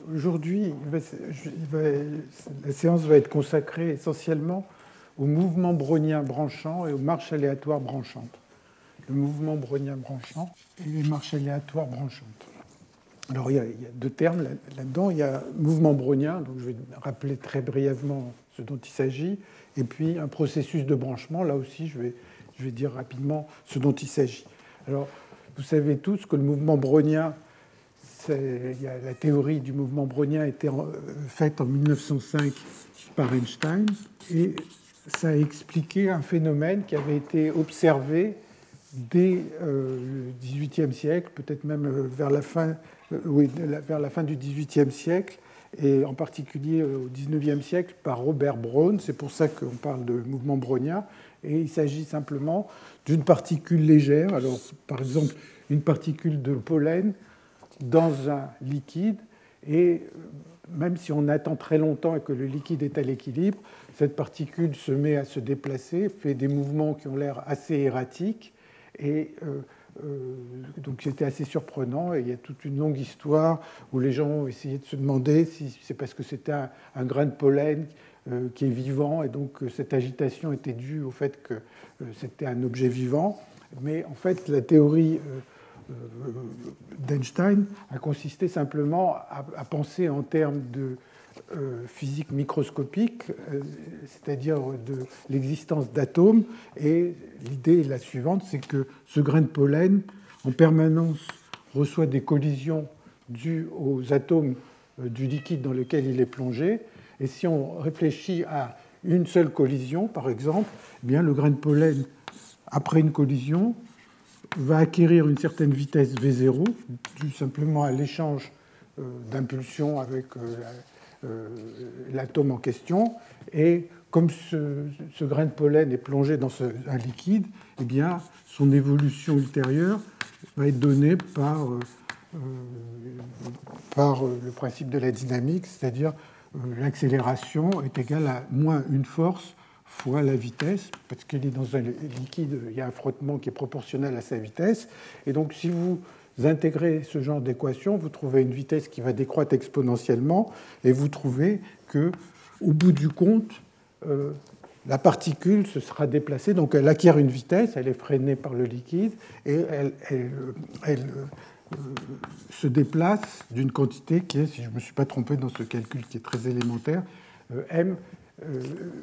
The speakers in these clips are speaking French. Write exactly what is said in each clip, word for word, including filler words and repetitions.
aujourd'hui, il va- il va- la séance va être consacrée essentiellement au mouvement brownien branchant et aux marches aléatoires branchantes. Le mouvement brownien branchant et les marches aléatoires branchantes. Alors, il y a, il y a deux termes là- là-dedans. Il y a mouvement brownien, donc je vais rappeler très brièvement ce dont il s'agit, et puis un processus de branchement. Là aussi, je vais, je vais dire rapidement ce dont il s'agit. Alors, vous savez tous que le mouvement brownien, c'est- il y a la théorie du mouvement brownien a été en- faite en mille neuf cent cinq par Einstein, et ça a expliqué un phénomène qui avait été observé dès euh, le dix-huitième siècle, peut-être même euh, vers la fin, euh, oui, la- vers la fin du dix-huitième siècle, et en particulier euh, au dix-neuvième siècle par Robert Brown. C'est pour ça qu'on parle de mouvement brownien. Et il s'agit simplement d'une particule légère, alors par exemple une particule de pollen dans un liquide, et même si on attend très longtemps et que le liquide est à l'équilibre, cette particule se met à se déplacer, fait des mouvements qui ont l'air assez erratiques, et euh, euh, donc c'était assez surprenant. Et il y a toute une longue histoire où les gens ont essayé de se demander si c'est parce que c'était un, un grain de pollen euh, qui est vivant, et donc euh, cette agitation était due au fait que euh, c'était un objet vivant. Mais en fait, la théorie euh, d'Einstein a consisté simplement à, à penser en termes de euh, physique microscopique, euh, c'est-à-dire de l'existence d'atomes. Et l'idée est la suivante, c'est que ce grain de pollen, en permanence, reçoit des collisions dues aux atomes euh, du liquide dans lequel il est plongé. Et si on réfléchit à une seule collision, par exemple, eh bien, le grain de pollen, après une collision, va acquérir une certaine vitesse v zéro, due simplement à l'échange euh, d'impulsions avec euh, euh, l'atome en question. Et comme ce, ce grain de pollen est plongé dans ce, un liquide, eh bien, son évolution ultérieure va être donnée par, euh, euh, par le principe de la dynamique, c'est-à-dire euh, l'accélération est égale à moins une force fois la vitesse, parce qu'il est dans un liquide, il y a un frottement qui est proportionnel à sa vitesse. Et donc, si vous intégrez ce genre d'équation, vous trouvez une vitesse qui va décroître exponentiellement, et vous trouvez que, au bout du compte, euh, la particule se sera déplacée, donc elle acquiert une vitesse, elle est freinée par le liquide, et elle, elle, elle euh, se déplace d'une quantité qui est, si je ne me suis pas trompé dans ce calcul qui est très élémentaire, euh, m euh,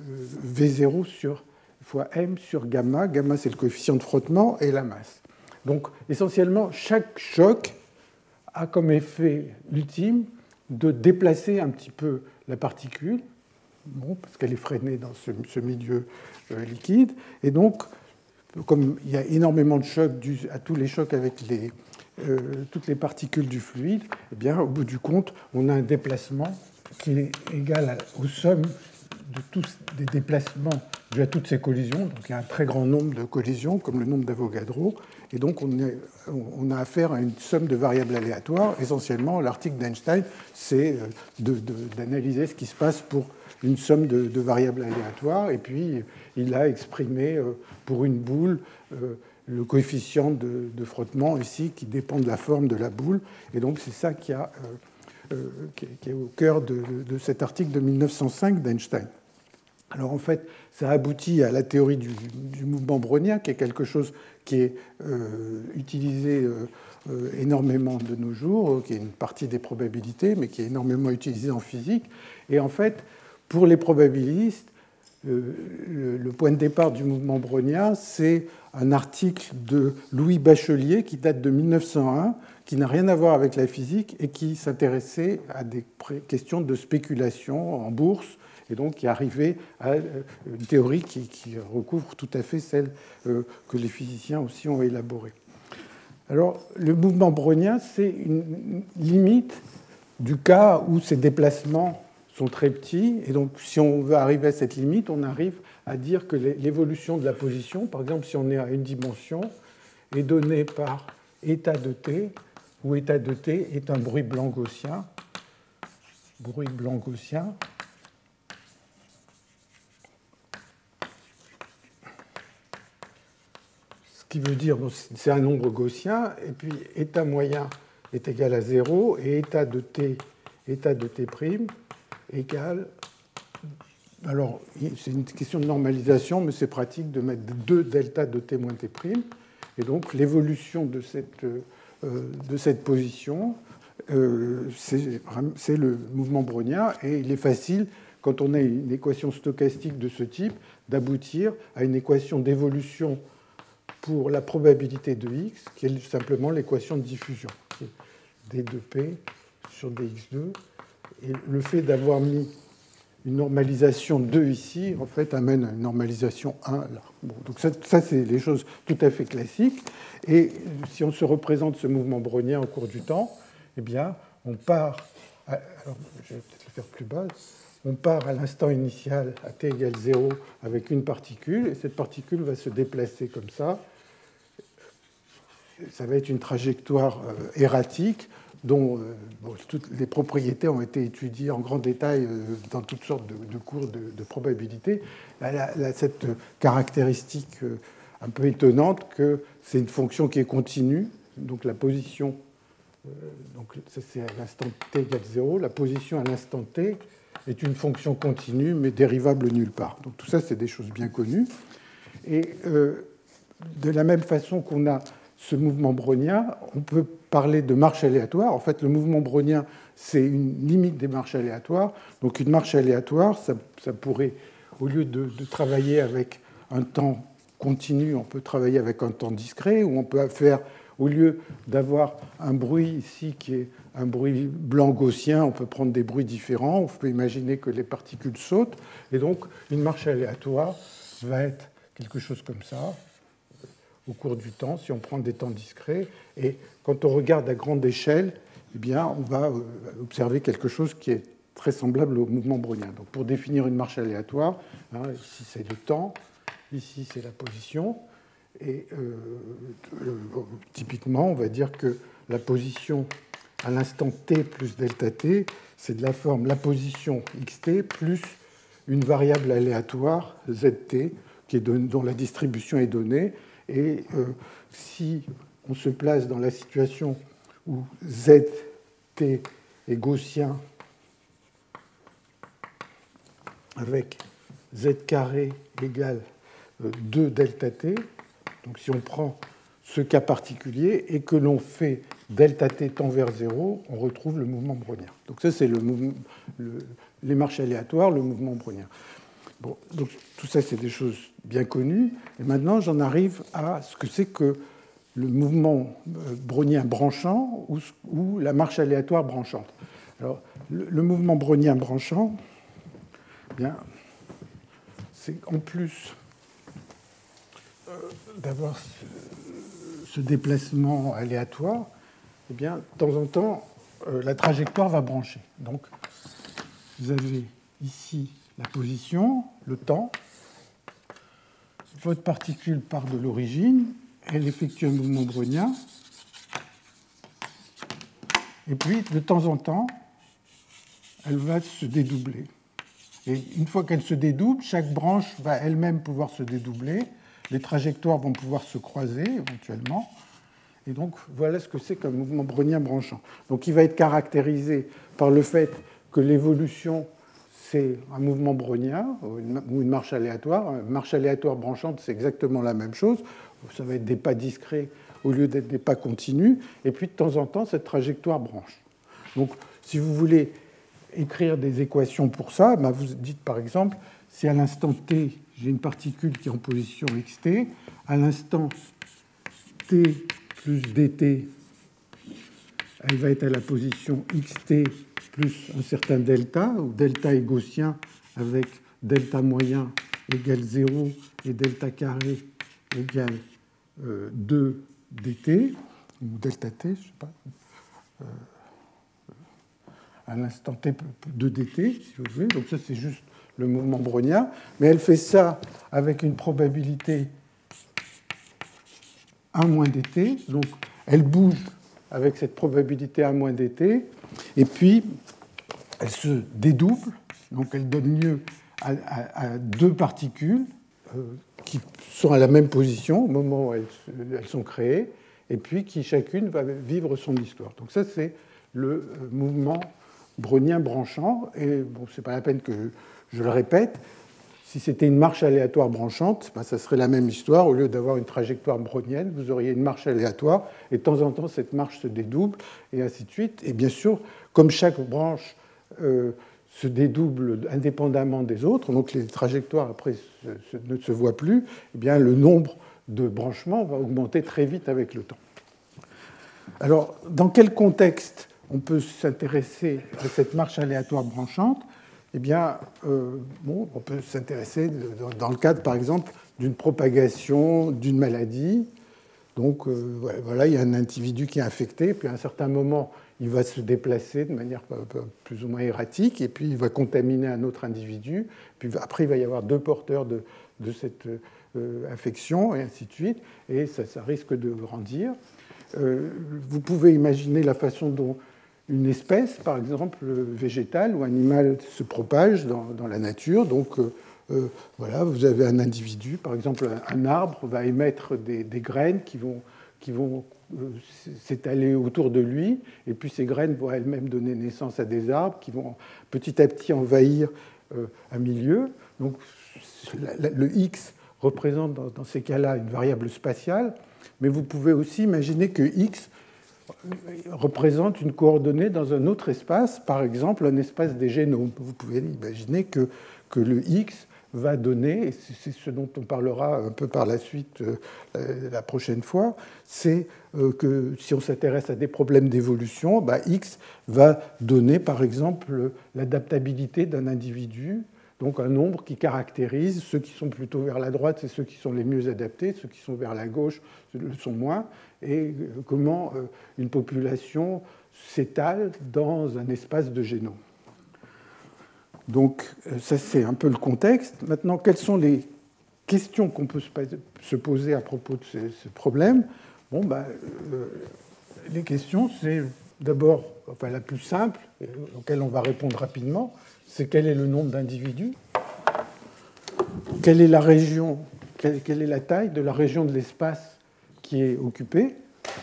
v zéro sur, fois m sur gamma. Gamma, c'est le coefficient de frottement, et la masse. Donc, essentiellement, chaque choc a comme effet ultime de déplacer un petit peu la particule, bon, parce qu'elle est freinée dans ce, ce milieu euh, liquide. Et donc, comme il y a énormément de chocs dus à tous les chocs avec les, euh, toutes les particules du fluide, eh bien, au bout du compte, on a un déplacement qui est égal à, aux sommes de tous des déplacements dus à toutes ces collisions. Donc, il y a un très grand nombre de collisions, comme le nombre d'Avogadro. Et donc, on, est, on a affaire à une somme de variables aléatoires. Essentiellement, l'article d'Einstein, c'est de, de, d'analyser ce qui se passe pour une somme de, de variables aléatoires. Et puis, il a exprimé pour une boule le coefficient de, de frottement ici, qui dépend de la forme de la boule. Et donc, c'est ça qui, a, euh, qui, est, qui est au cœur de, de cet article de mille neuf cent cinq d'Einstein. Alors en fait, ça aboutit à la théorie du, du mouvement brownien, qui est quelque chose qui est euh, utilisé euh, euh, énormément de nos jours, qui est une partie des probabilités, mais qui est énormément utilisé en physique. Et en fait, pour les probabilistes, euh, le, le point de départ du mouvement brownien, c'est un article de Louis Bachelier qui date de mille neuf cent un, qui n'a rien à voir avec la physique et qui s'intéressait à des questions de spéculation en bourse, et donc qui est arrivé à une théorie qui, qui recouvre tout à fait celle euh, que les physiciens aussi ont élaborée. Alors, le mouvement brownien, c'est une limite du cas où ces déplacements sont très petits, et donc si on veut arriver à cette limite, on arrive à dire que l'évolution de la position, par exemple si on est à une dimension, est donnée par état de t, où état de t est un bruit blanc gaussien, bruit blanc gaussien, qui veut dire que c'est un nombre gaussien, et puis état moyen est égal à zéro, et état de t état de T' égale... Alors, c'est une question de normalisation, mais c'est pratique de mettre deux delta de T moins T'. Et donc, l'évolution de cette, euh, de cette position, euh, c'est le mouvement brownien. Et il est facile, quand on a une équation stochastique de ce type, d'aboutir à une équation d'évolution pour la probabilité de x, qui est simplement l'équation de diffusion, qui est d deux p sur dx deux. Et le fait d'avoir mis une normalisation deux ici, en fait, amène à une normalisation un là. Bon, donc ça, ça c'est des choses tout à fait classiques. Et si on se représente ce mouvement brownien au cours du temps, eh bien, on part... À, alors, je vais peut-être le faire plus bas. On part à l'instant initial, à t égale zéro, avec une particule, et cette particule va se déplacer comme ça. Ça va être une trajectoire euh, erratique, dont euh, bon, toutes les propriétés ont été étudiées en grand détail euh, dans toutes sortes de, de cours de, de probabilité. Elle a, elle a cette caractéristique euh, un peu étonnante que c'est une fonction qui est continue, donc la position, euh, donc ça c'est à l'instant t égale zéro, la position à l'instant t est une fonction continue mais dérivable nulle part. Donc tout ça c'est des choses bien connues. Et euh, de la même façon qu'on a ce mouvement brownien, on peut parler de marche aléatoire. En fait, le mouvement brownien, c'est une limite des marches aléatoires. Donc une marche aléatoire, ça, ça pourrait, au lieu de, de travailler avec un temps continu, on peut travailler avec un temps discret, ou on peut faire, au lieu d'avoir un bruit ici qui est un bruit blanc gaussien, on peut prendre des bruits différents, on peut imaginer que les particules sautent, et donc une marche aléatoire va être quelque chose comme ça, au cours du temps, si on prend des temps discrets. Et quand on regarde à grande échelle, eh bien, on va observer quelque chose qui est très semblable au mouvement brownien. Donc, pour définir une marche aléatoire, hein, ici c'est le temps, ici c'est la position, et euh, euh, typiquement, on va dire que la position à l'instant t plus delta t, c'est de la forme la position xt plus une variable aléatoire zt, qui est donné, dont la distribution est donnée. Et euh, si on se place dans la situation où zt est gaussien avec z carré égale deux delta t, donc si on prend ce cas particulier et que l'on fait delta t tend vers zéro, on retrouve le mouvement brownien. Donc ça, c'est le mouvement, le, les marches aléatoires, le mouvement brownien. Bon, donc tout ça, c'est des choses bien connues. Et maintenant, j'en arrive à ce que c'est que le mouvement brownien branchant ou, ou la marche aléatoire branchante. Alors, le, le mouvement brownien branchant, eh bien, c'est en plus euh, d'avoir ce, ce déplacement aléatoire, eh bien, de temps en temps, euh, la trajectoire va brancher. Donc, vous avez ici la position, le temps. Votre particule part de l'origine, elle effectue un mouvement brownien, et puis, de temps en temps, elle va se dédoubler. Et une fois qu'elle se dédouble, chaque branche va elle-même pouvoir se dédoubler, les trajectoires vont pouvoir se croiser éventuellement, et donc voilà ce que c'est qu'un mouvement brownien branchant. Donc il va être caractérisé par le fait que l'évolution, c'est un mouvement brownien ou une marche aléatoire. Une marche aléatoire branchante, c'est exactement la même chose. Ça va être des pas discrets au lieu d'être des pas continus. Et puis, de temps en temps, cette trajectoire branche. Donc, si vous voulez écrire des équations pour ça, ben vous dites, par exemple, si à l'instant t, j'ai une particule qui est en position xt, à l'instant t plus dt, elle va être à la position xt plus un certain delta, où delta est gaussien avec delta moyen égale zéro et delta carré égale euh, deux dt, ou delta t, je ne sais pas, euh, à l'instant t deux dt, si vous voulez. Donc ça, c'est juste le mouvement brownien. Mais elle fait ça avec une probabilité un moins dt. Donc elle bouge avec cette probabilité un moins dt. Et puis, elle se dédouble. Donc elle donne lieu à, à, à deux particules euh, qui sont à la même position au moment où elles, elles sont créées, et puis qui chacune va vivre son histoire. Donc ça, c'est le mouvement brownien branchant. Et bon, ce n'est pas la peine que je le répète. Si c'était une marche aléatoire branchante, ben, ça serait la même histoire. Au lieu d'avoir une trajectoire brownienne, vous auriez une marche aléatoire, et de temps en temps, cette marche se dédouble, et ainsi de suite. Et bien sûr, comme chaque branche euh, se dédouble indépendamment des autres, donc les trajectoires après se, se, ne se voient plus, eh bien, le nombre de branchements va augmenter très vite avec le temps. Alors, dans quel contexte on peut s'intéresser à cette marche aléatoire branchante? Eh bien, euh, bon, on peut s'intéresser dans, dans le cadre, par exemple, d'une propagation d'une maladie. Donc, euh, voilà, il y a un individu qui est infecté, puis à un certain moment, il va se déplacer de manière plus ou moins erratique, et puis il va contaminer un autre individu. Puis après, il va y avoir deux porteurs de, de cette euh, infection, et ainsi de suite, et ça, ça risque de grandir. Euh, vous pouvez imaginer la façon dont une espèce, par exemple végétale ou animale, se propage dans, dans la nature. Donc, euh, euh, voilà, vous avez un individu, par exemple, un, un arbre va émettre des, des graines qui vont, qui vont euh, s'étaler autour de lui, et puis ces graines vont elles-mêmes donner naissance à des arbres qui vont petit à petit envahir euh, un milieu. Donc, la, la, le X représente dans, dans ces cas-là une variable spatiale, mais vous pouvez aussi imaginer que X représente une coordonnée dans un autre espace, par exemple un espace des génomes. Vous pouvez imaginer que, que le X va donner, et c'est ce dont on parlera un peu par la suite euh, la prochaine fois, c'est euh, que si on s'intéresse à des problèmes d'évolution, bah, X va donner par exemple l'adaptabilité d'un individu, donc un nombre qui caractérise ceux qui sont plutôt vers la droite, c'est ceux qui sont les mieux adaptés, ceux qui sont vers la gauche le sont moins, et comment une population s'étale dans un espace de génome. Donc ça, c'est un peu le contexte. Maintenant, quelles sont les questions qu'on peut se poser à propos de ce, ce problème? Bon, ben, euh, les questions, c'est d'abord, enfin la plus simple, auquel on va répondre rapidement, c'est quel est le nombre d'individus, quelle est la région, quelle, quelle est la taille de la région de l'espace qui est occupée.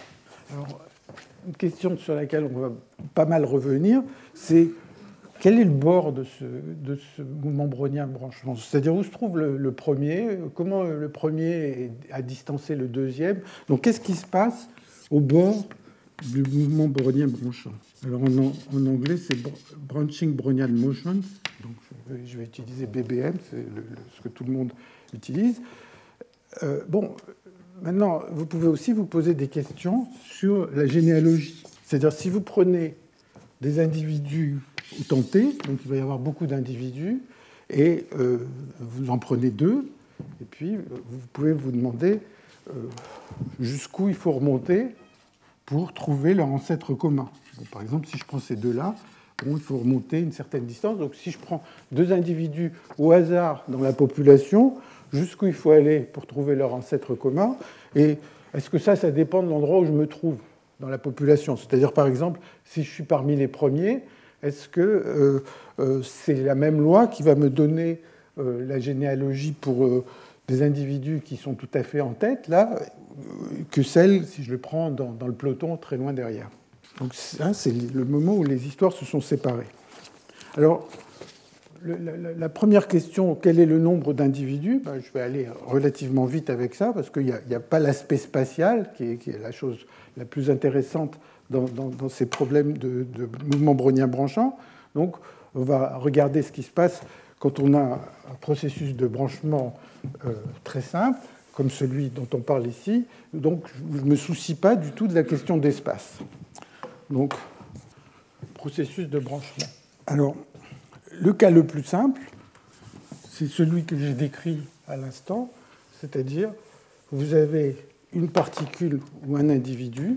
Alors, une question sur laquelle on va pas mal revenir, c'est quel est le bord de ce, de ce mouvement brownien branchement? C'est-à-dire où se trouve le, le premier, comment le premier a distancé le deuxième. Donc, qu'est-ce qui se passe au bord du mouvement brownien branchant? Alors, en, en anglais, c'est Branching Brownian Motion. Donc, je vais, je vais utiliser B B M, c'est le, le, ce que tout le monde utilise. Euh, bon, maintenant, vous pouvez aussi vous poser des questions sur la généalogie. C'est-à-dire, si vous prenez des individus tentés, donc il va y avoir beaucoup d'individus, et euh, vous en prenez deux, et puis vous pouvez vous demander euh, jusqu'où il faut remonter pour trouver leur ancêtre commun. Donc, par exemple, si je prends ces deux-là, bon, il faut remonter une certaine distance. Donc si je prends deux individus au hasard dans la population, jusqu'où il faut aller pour trouver leur ancêtre commun, et est-ce que ça, ça dépend de l'endroit où je me trouve dans la population? C'est-à-dire, par exemple, si je suis parmi les premiers, est-ce que euh, euh, c'est la même loi qui va me donner euh, la généalogie pour euh, des individus qui sont tout à fait en tête, là, que celle, si je le prends dans, dans le peloton, très loin derrière? Donc, ça, c'est le moment où les histoires se sont séparées. Alors, le, la, la première question, quel est le nombre d'individus? Ben, je vais aller relativement vite avec ça, parce qu'il n'y a, a pas l'aspect spatial, qui est, qui est la chose la plus intéressante dans, dans, dans ces problèmes de, de mouvement brownien branchant. Donc, on va regarder ce qui se passe quand on a un processus de branchement euh, très simple, comme celui dont on parle ici. Donc, je ne me soucie pas du tout de la question d'espace. Donc, processus de branchement. Alors, le cas le plus simple, c'est celui que j'ai décrit à l'instant, c'est-à-dire vous avez une particule ou un individu,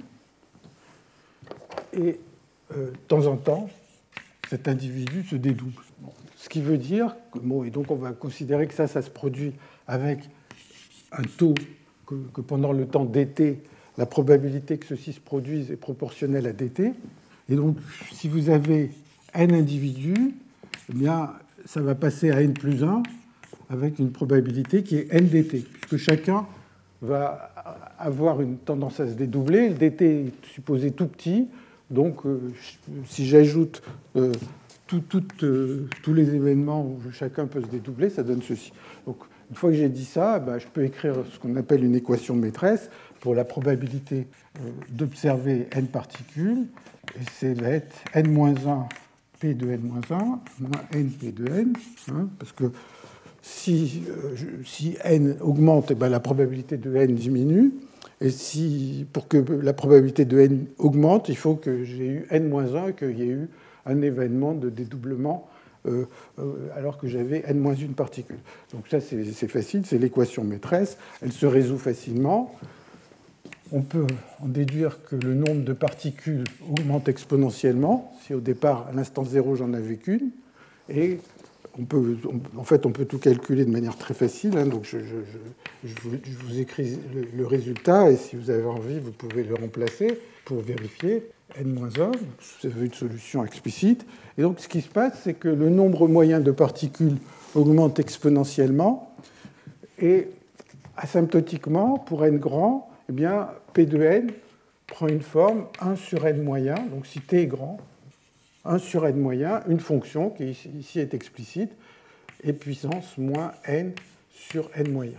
et euh, de temps en temps, cet individu se dédouble. Bon, ce qui veut dire, que, bon, et donc on va considérer que ça, ça se produit avec un taux que, que pendant le temps dt, la probabilité que ceci se produise est proportionnelle à dt. Et donc, si vous avez n individus, eh bien, ça va passer à n plus un avec une probabilité qui est n dt, puisque chacun va avoir une tendance à se dédoubler. Le dt est supposé tout petit. Donc, euh, si j'ajoute euh, tout, tout, euh, tous les événements où chacun peut se dédoubler, ça donne ceci. Donc, une fois que j'ai dit ça, ben, je peux écrire ce qu'on appelle une équation maîtresse pour la probabilité euh, d'observer n particules. Et c'est va être n moins un p de n moins un moins n p de n. Hein, parce que si, euh, si n augmente, eh ben, la probabilité de n diminue. Et si, pour que la probabilité de n augmente, il faut que j'ai eu n moins un et qu'il y ait eu un événement de dédoublement euh, euh, alors que j'avais n moins une particule. Donc ça, c'est facile, c'est l'équation maîtresse. Elle se résout facilement. On peut en déduire que le nombre de particules augmente exponentiellement. Si au départ, à l'instant zéro, j'en avais qu'une. Et on peut, on, en fait, on peut tout calculer de manière très facile. Hein, donc je, je, je, je, vous, je vous écris le, le résultat. Et si vous avez envie, vous pouvez le remplacer pour vérifier. n moins un, vous avez une solution explicite. Et donc ce qui se passe, c'est que le nombre moyen de particules augmente exponentiellement. Et asymptotiquement, pour n grand, eh bien, P de n prend une forme un sur n moyen. Donc si t est grand, un sur n moyen, une fonction qui ici est explicite, et puissance moins n sur n moyen.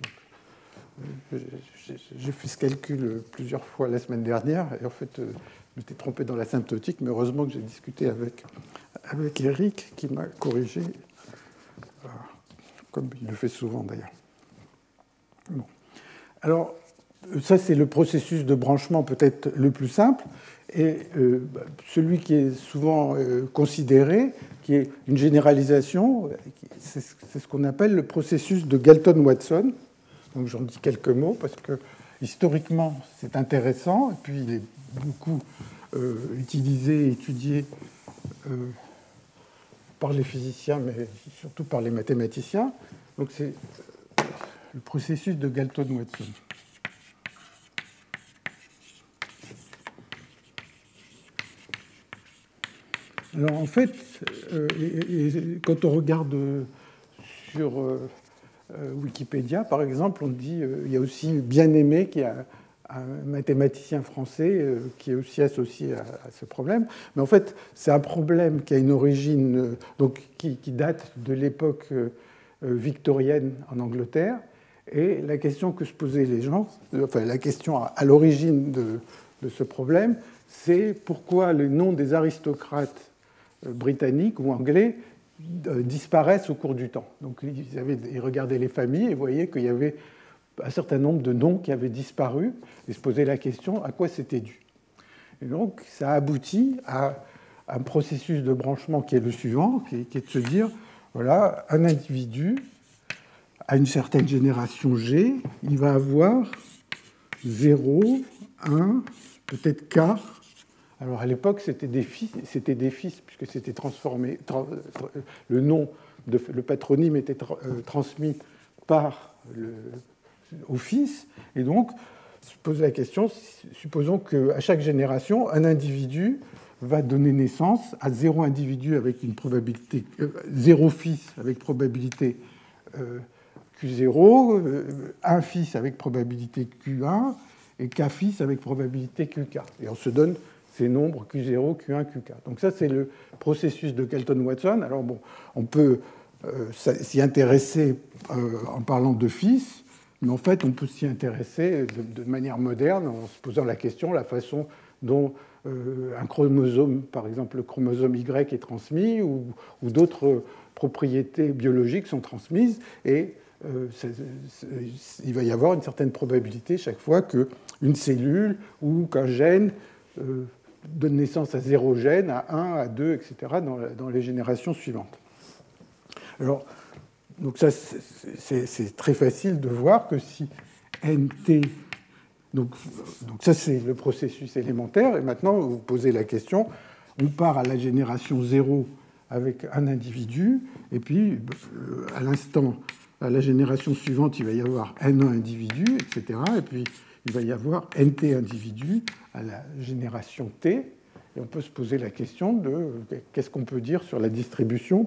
J'ai fait ce calcul plusieurs fois la semaine dernière, et en fait, je m'étais trompé dans l'asymptotique, mais heureusement que j'ai discuté avec, avec Eric, qui m'a corrigé, comme il le fait souvent d'ailleurs. Bon. Alors, ça, c'est le processus de branchement peut-être le plus simple, et euh, celui qui est souvent euh, considéré, qui est une généralisation, c'est ce qu'on appelle le processus de Galton-Watson. Donc j'en dis quelques mots, parce que historiquement, c'est intéressant, et puis il est beaucoup euh, utilisé, étudié euh, par les physiciens, mais surtout par les mathématiciens. Donc c'est le processus de Galton-Watson. Alors en fait, euh, et, et, quand on regarde sur euh, Wikipédia, par exemple, on dit euh, il y a aussi Bien-Aimé, qui est un, un mathématicien français euh, qui est aussi associé à, à ce problème. Mais en fait, c'est un problème qui a une origine, euh, donc qui, qui date de l'époque euh, victorienne en Angleterre. Et la question que se posaient les gens, enfin la question à, à l'origine de, de ce problème, c'est pourquoi le nom des aristocrates britanniques ou anglais disparaissent au cours du temps. Donc ils, avaient, ils regardaient les familles et voyaient qu'il y avait un certain nombre de noms qui avaient disparu et se posaient la question à quoi c'était dû. Et donc ça aboutit à un processus de branchement qui est le suivant, qui est, qui est de se dire, voilà, un individu à une certaine génération G, il va avoir zéro, un, peut-être K. Alors à l'époque, c'était des fils, c'était des fils puisque c'était transformé. Tra, le nom, de, le patronyme était tra, euh, transmis par le, au fils. Et donc, se pose la question, supposons qu'à chaque génération, un individu va donner naissance à zéro individu avec une probabilité, euh, zéro fils avec probabilité euh, Q zéro, euh, un fils avec probabilité Q un et K fils avec probabilité Q K. Et on se donne ces nombres Q zéro, Q un, Q K. Donc ça, c'est le processus de Galton-Watson. Alors bon, on peut euh, s'y intéresser euh, en parlant de fils, mais en fait, on peut s'y intéresser de, de manière moderne en se posant la question, la façon dont euh, un chromosome, par exemple le chromosome Y, est transmis, ou, ou d'autres propriétés biologiques sont transmises, et euh, c'est, c'est, il va y avoir une certaine probabilité chaque fois qu'une cellule ou qu'un gène euh, donne naissance à zéro gène, à un, à deux, et cetera, dans, la, dans les générations suivantes. Alors, donc ça, c'est, c'est, c'est très facile de voir que si N T... Donc, donc ça, c'est le processus élémentaire. Et maintenant, vous posez la question, on part à la génération zéro avec un individu, et puis à l'instant, à la génération suivante, il va y avoir N un individus, et cetera. Et puis, il va y avoir N T individus à la génération T. Et on peut se poser la question de qu'est-ce qu'on peut dire sur la distribution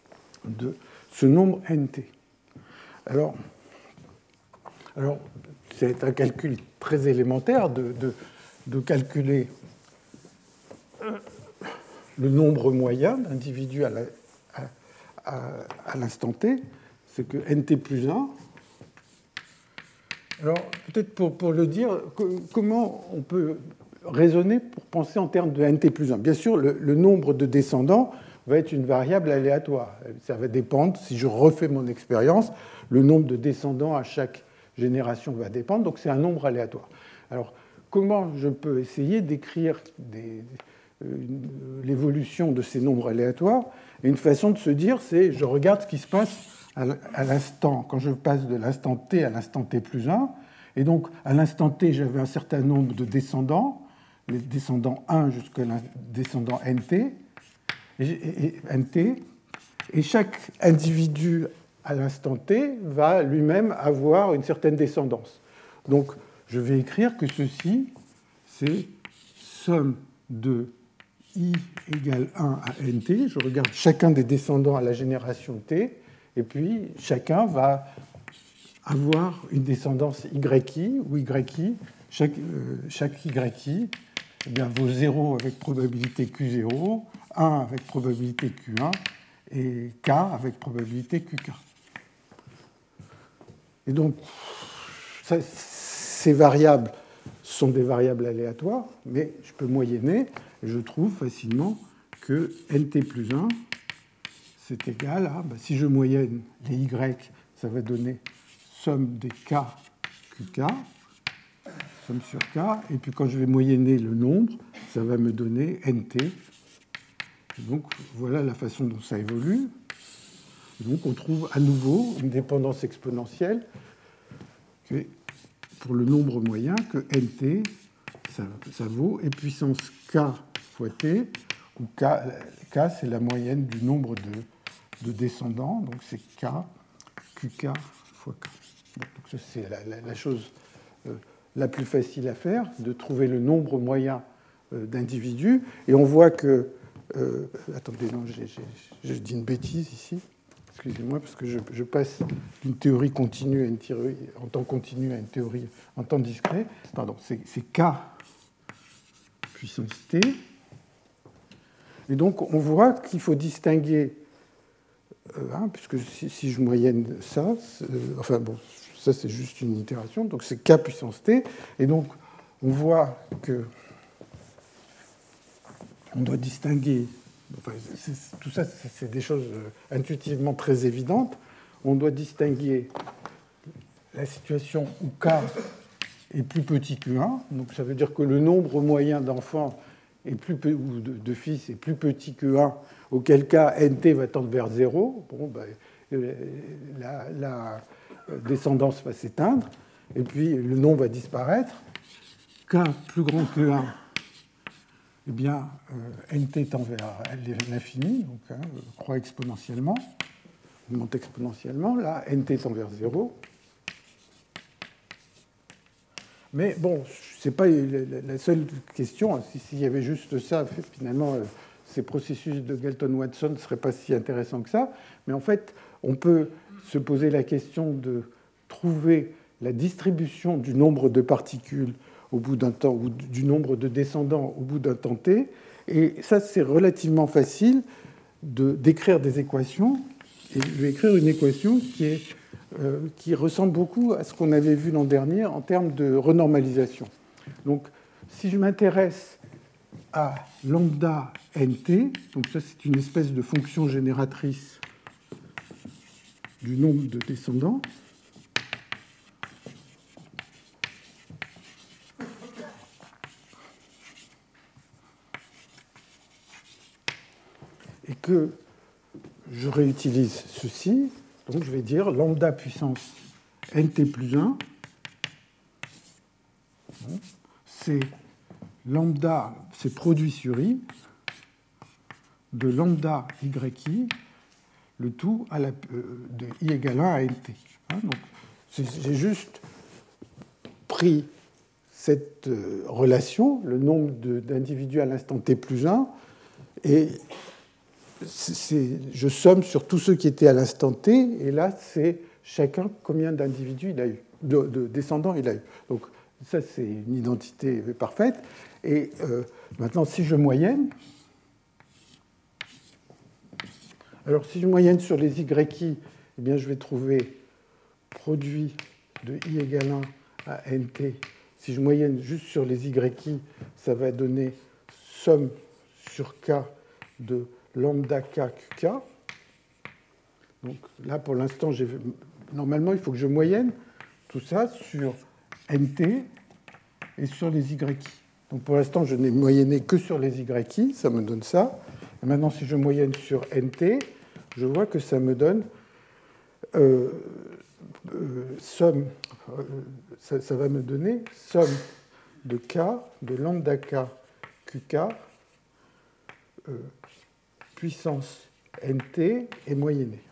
de ce nombre N T. Alors, alors c'est un calcul très élémentaire de, de, de calculer le nombre moyen d'individus à la, à, à, à l'instant t, c'est que nt plus un. Alors, peut-être pour, pour le dire, que, comment on peut raisonner pour penser en termes de nt plus un? Bien sûr, le, le nombre de descendants va être une variable aléatoire. Ça va dépendre, si je refais mon expérience, le nombre de descendants à chaque génération va dépendre, donc c'est un nombre aléatoire. Alors, comment je peux essayer d'écrire des, euh, l'évolution de ces nombres aléatoires? Et une façon de se dire, c'est je regarde ce qui se passe à l'instant, quand je passe de l'instant t à l'instant t plus un, et donc à l'instant t, j'avais un certain nombre de descendants, les descendants un jusqu'à le descendant nt, et, et, et, nt, et chaque individu à l'instant t va lui-même avoir une certaine descendance. Donc, je vais écrire que ceci, c'est somme de i égale un à nt. Je regarde chacun des descendants à la génération t, et puis chacun va avoir une descendance yi ou yi. Chaque, euh, chaque yi eh bien, vaut zéro avec probabilité q zéro, un avec probabilité q un, et k avec probabilité qk. Et donc, ça, ces variables sont des variables aléatoires, mais je peux moyenner, et je trouve facilement que nt plus un, c'est égal à, ben, si je moyenne les y, ça va donner somme des k, qk, somme sur k, et puis quand je vais moyenner le nombre, ça va me donner nt. Donc voilà la façon dont ça évolue. Donc on trouve à nouveau une dépendance exponentielle que pour le nombre moyen que nt, ça, ça vaut e puissance k fois t, où k, k c'est la moyenne du nombre de, de descendants, donc c'est k, qk fois k. Donc ça c'est la, la, la chose euh, la plus facile à faire, de trouver le nombre moyen euh, d'individus. Et on voit que... Euh, attendez, non, j'ai, j'ai, je dis une bêtise ici. Excusez-moi, parce que je, je passe d'une théorie continue à une théorie en temps continu à une théorie en temps discret. Pardon, c'est, c'est k puissance t. Et donc, on voit qu'il faut distinguer, euh, hein, puisque si, si je moyenne ça, euh, enfin bon, ça c'est juste une itération, donc c'est k puissance t. Et donc, on voit que on doit distinguer. Enfin, c'est, tout ça, c'est des choses intuitivement très évidentes. On doit distinguer la situation où k est plus petit que un. Donc ça veut dire que le nombre moyen d'enfants est plus peu, ou de, de fils est plus petit que un, auquel cas nt va tendre vers zéro. Bon, ben, la, la descendance va s'éteindre, et puis le nombre va disparaître. K plus grand que un, eh bien, euh, nt tend vers l'infini, donc hein, croît exponentiellement, augmente exponentiellement. Là, nt tend vers zéro. Mais bon, ce n'est pas la seule question. S'il y avait juste ça, finalement, ces processus de Galton-Watson ne seraient pas si intéressants que ça. Mais en fait, on peut se poser la question de trouver la distribution du nombre de particules au bout d'un temps, ou du nombre de descendants au bout d'un temps t. Et ça, c'est relativement facile de, d'écrire des équations. Et je vais écrire une équation qui, est, euh, qui ressemble beaucoup à ce qu'on avait vu l'an dernier en termes de renormalisation. Donc, si je m'intéresse à lambda nt, donc ça, c'est une espèce de fonction génératrice du nombre de descendants, et que je réutilise ceci, donc je vais dire lambda puissance nt plus un, c'est lambda, c'est produit sur i, de lambda yi, le tout à la, euh, de i égale un à nt. Hein, donc, j'ai juste pris cette euh, relation, le nombre d'individus à l'instant t plus un, et c'est, je somme sur tous ceux qui étaient à l'instant t, et là, c'est chacun combien d'individus il a eu, de, de descendants il a eu. Donc, ça, c'est une identité parfaite. Et euh, maintenant, si je moyenne, Alors, si je moyenne sur les Y I, eh bien, je vais trouver produit de I égale un à N T. Si je moyenne juste sur les Y I, ça va donner somme sur K de lambda K Q K. Donc là, pour l'instant, normalement, il faut que je moyenne tout ça sur N T et sur les Y I. Donc pour l'instant, je n'ai moyenné que sur les Y I, ça me donne ça. Et maintenant, si je moyenne sur N T, je vois que ça me donne euh, euh, somme, euh, ça, ça va me donner somme de K, de lambda K Q K, euh, puissance N T et moyennée.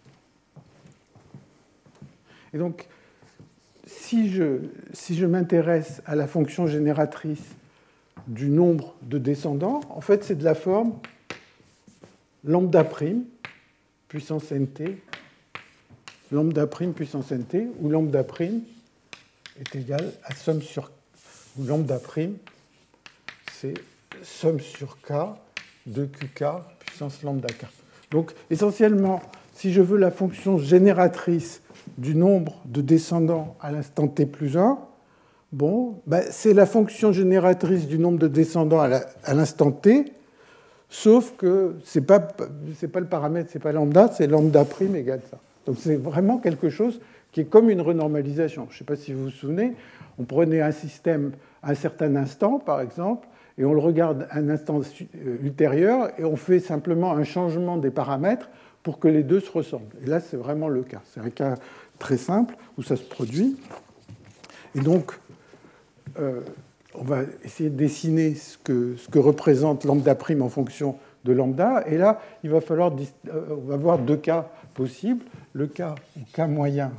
Et donc, si je, si je m'intéresse à la fonction génératrice du nombre de descendants, en fait, c'est de la forme lambda prime puissance nt, lambda prime puissance nt, où lambda prime est égal à somme sur, où lambda prime, c'est somme sur k de qk puissance lambda k. Donc, essentiellement, si je veux la fonction génératrice du nombre de descendants à l'instant t plus un, bon, ben, c'est la fonction génératrice du nombre de descendants à l'instant t, sauf que ce n'est pas, pas le paramètre, ce n'est pas lambda, c'est lambda prime égale ça. Donc c'est vraiment quelque chose qui est comme une renormalisation. Je ne sais pas si vous vous souvenez, on prenait un système à un certain instant, par exemple, et on le regarde à un instant ultérieur, et on fait simplement un changement des paramètres pour que les deux se ressemblent. Et là, c'est vraiment le cas. C'est un cas très simple où ça se produit. Et donc, euh, on va essayer de dessiner ce que, ce que représente lambda prime en fonction de lambda. Et là, il va falloir, euh, on va avoir deux cas possibles. Le cas où K moyen,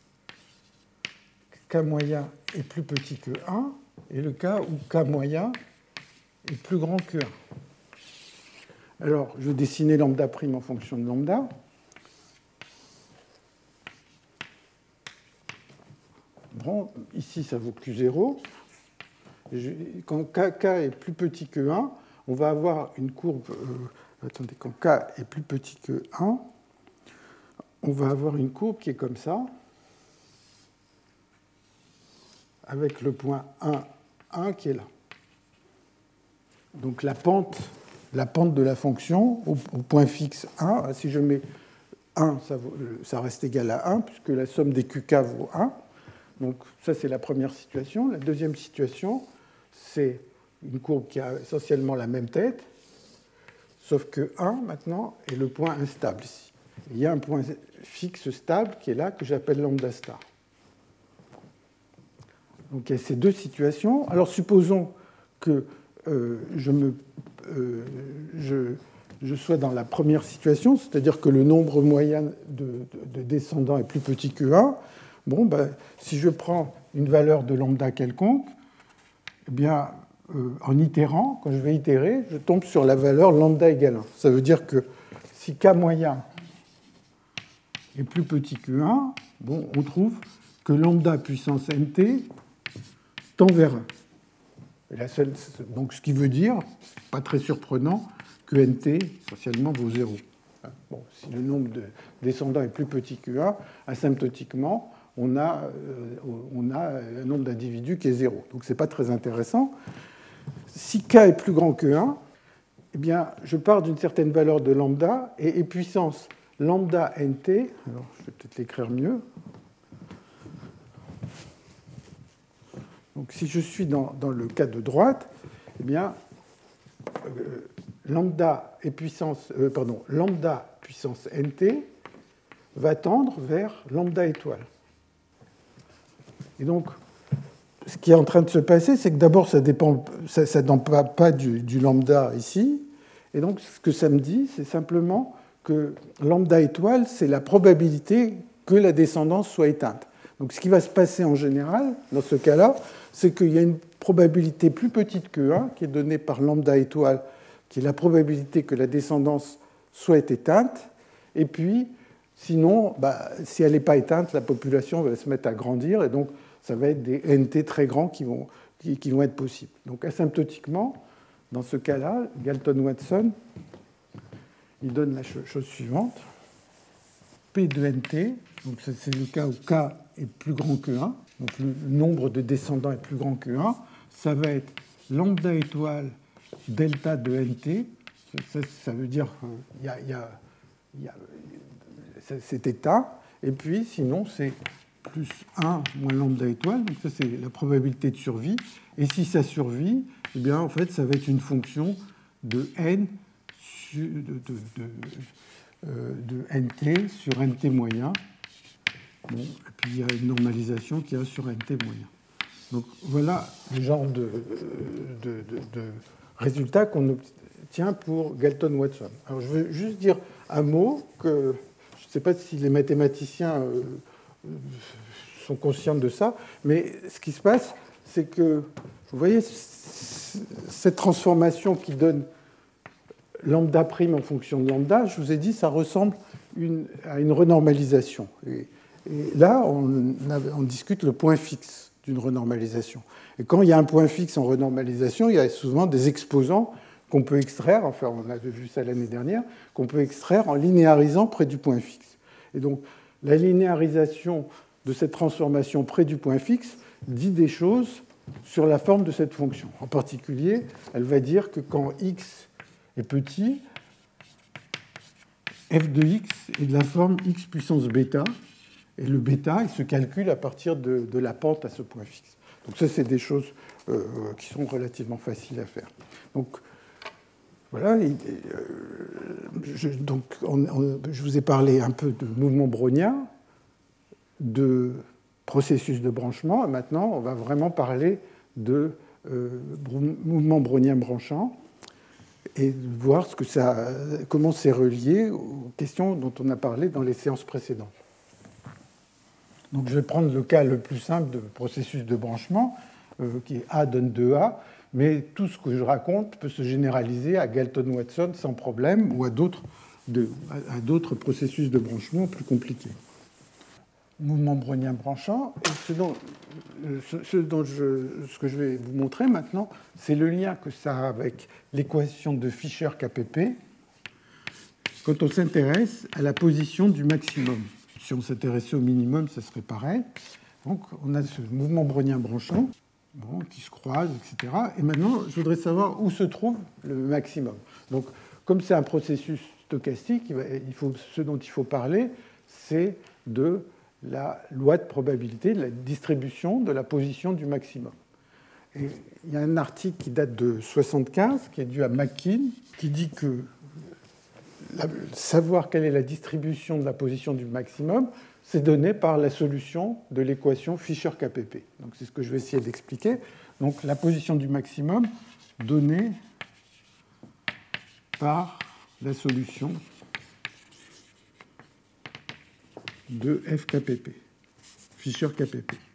K moyen est plus petit que un, et le cas où K moyen est plus grand que un. Alors, je vais dessiner lambda prime en fonction de lambda. Bon, ici, ça vaut Q zéro. Quand K, K est plus petit que un, on va avoir une courbe... Euh, attendez, quand K est plus petit que un, on va avoir une courbe qui est comme ça, avec le point un, un qui est là. Donc la pente, la pente de la fonction au, au point fixe un, si je mets un, ça, vaut, ça reste égal à un, puisque la somme des Q K vaut un. Donc ça, c'est la première situation. La deuxième situation, c'est une courbe qui a essentiellement la même tête, sauf que un, maintenant, est le point instable ici. Il y a un point fixe stable qui est là, que j'appelle lambda star. Donc il y a ces deux situations. Alors supposons que euh, je, me, euh, je, je sois dans la première situation, c'est-à-dire que le nombre moyen de, de, de descendants est plus petit que un. Bon, ben, si je prends une valeur de lambda quelconque, eh bien, euh, en itérant, quand je vais itérer, je tombe sur la valeur lambda égale un. Ça veut dire que si K moyen est plus petit que un, bon, on trouve que lambda puissance nt tend vers un. Et la seule, donc, ce qui veut dire, pas très surprenant, que nt, essentiellement, vaut zéro. Bon, si le nombre de descendants est plus petit que un, asymptotiquement, on a, euh, on a un nombre d'individus qui est zéro. Donc, ce n'est pas très intéressant. Si k est plus grand que un, eh bien, je pars d'une certaine valeur de lambda, et, et puissance lambda nt, alors je vais peut-être l'écrire mieux. Donc, si je suis dans, dans le cas de droite, eh bien, euh, lambda et puissance, euh, pardon, lambda puissance nt va tendre vers lambda étoile. Et donc, ce qui est en train de se passer, c'est que d'abord, ça dépend, ça ne dépend pas, pas du, du lambda ici. Et donc, ce que ça me dit, c'est simplement que lambda étoile, c'est la probabilité que la descendance soit éteinte. Donc, ce qui va se passer en général, dans ce cas-là, c'est qu'il y a une probabilité plus petite que un, qui est donnée par lambda étoile, qui est la probabilité que la descendance soit éteinte. Et puis, sinon, bah, si elle n'est pas éteinte, la population va se mettre à grandir, et donc ça va être des N T très grands qui vont, qui, qui vont être possibles. Donc asymptotiquement, dans ce cas-là, Galton-Watson il donne la chose suivante. P de nt, donc c'est le cas où k est plus grand que un, donc le nombre de descendants est plus grand que un, ça va être lambda étoile delta de nt, ça, ça veut dire qu'il y a, il y a, il y a cet état, et puis sinon c'est plus un moins lambda étoile, donc ça c'est la probabilité de survie, et si ça survit, eh bien en fait ça va être une fonction de n sur, de, de, de, euh, de nt sur nt moyen, bon, et puis il y a une normalisation qui a sur nt moyen. Donc voilà le genre de, de, de, de résultat qu'on obtient pour Galton-Watson. Alors je veux juste dire un mot que je ne sais pas si les mathématiciens euh, sont conscients de ça, mais ce qui se passe, c'est que, vous voyez, cette transformation qui donne lambda prime en fonction de lambda, je vous ai dit, ça ressemble une, à une renormalisation. Et, et là, on, on discute le point fixe d'une renormalisation. Et quand il y a un point fixe en renormalisation, il y a souvent des exposants qu'on peut extraire, enfin on a vu ça l'année dernière, qu'on peut extraire en linéarisant près du point fixe. Et donc la linéarisation de cette transformation près du point fixe dit des choses sur la forme de cette fonction. En particulier, elle va dire que quand x est petit, f de x est de la forme x puissance bêta, et le bêta, il se calcule à partir de, de la pente à ce point fixe. Donc ça, c'est des choses euh, qui sont relativement faciles à faire. Donc voilà, et, euh, je, donc, on, on, je vous ai parlé un peu de mouvement brownien, de processus de branchement, et maintenant on va vraiment parler de euh, mouvement brownien branchant et voir ce que ça, comment c'est relié aux questions dont on a parlé dans les séances précédentes. Donc je vais prendre le cas le plus simple de processus de branchement, euh, qui est A donne deux A, mais tout ce que je raconte peut se généraliser à Galton-Watson sans problème ou à d'autres, de, à d'autres processus de branchement plus compliqués. Mouvement brownien branchant, et ce, dont, ce, ce, dont je, ce que je vais vous montrer maintenant, c'est le lien que ça a avec l'équation de Fischer-K P P quand on s'intéresse à la position du maximum. Si on s'intéressait au minimum, ça serait pareil. Donc, on a ce mouvement brownien branchant bon, qui se croise, et cetera. Et maintenant, je voudrais savoir où se trouve le maximum. Donc, comme c'est un processus stochastique, il faut, ce dont il faut parler, c'est de la loi de probabilité, de la distribution de la position du maximum. Et il y a un article qui date de soixante-quinze, qui est dû à McKean, qui dit que savoir quelle est la distribution de la position du maximum, c'est donné par la solution de l'équation Fischer-K P P. Donc c'est ce que je vais essayer d'expliquer. Donc la position du maximum donnée par la solution de F K P P, Fischer-K P P.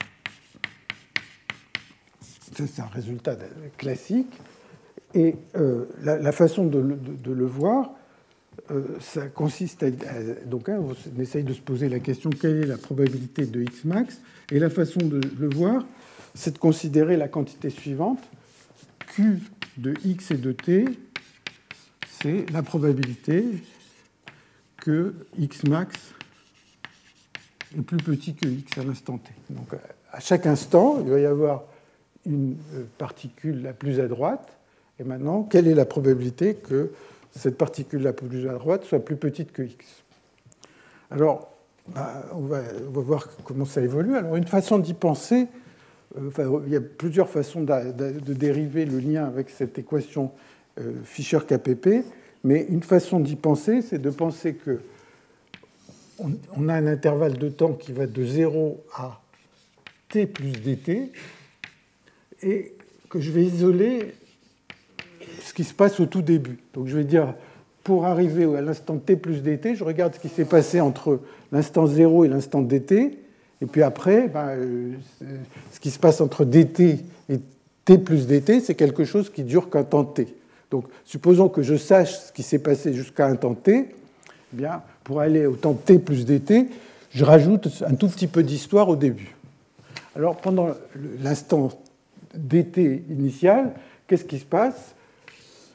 Ça, c'est un résultat classique. Et euh, la, la façon de, de, de le voir, Euh, ça consiste à, à donc hein, on essaye de se poser la question quelle est la probabilité de x max, et la façon de le voir, c'est de considérer la quantité suivante, q de x et de t, c'est la probabilité que x max est plus petit que x à l'instant t. Donc à chaque instant, il va y avoir une particule la plus à droite, et maintenant, quelle est la probabilité que cette particule la plus à droite soit plus petite que x. Alors, bah, on, va, on va voir comment ça évolue. Alors, une façon d'y penser, euh, enfin, il y a plusieurs façons de, de, de dériver le lien avec cette équation euh, Fischer-K P P, mais une façon d'y penser, c'est de penser que on, on a un intervalle de temps qui va de zéro à t plus dt, et que je vais isoler ce qui se passe au tout début. Donc je vais dire, pour arriver à l'instant t plus dt, je regarde ce qui s'est passé entre l'instant zéro et l'instant dt, et puis après, ben, ce qui se passe entre dt et t plus dt, c'est quelque chose qui dure qu'un temps t. Donc supposons que je sache ce qui s'est passé jusqu'à un temps t, eh bien, pour aller au temps t plus dt, je rajoute un tout petit peu d'histoire au début. Alors pendant l'instant dt initial, qu'est-ce qui se passe ?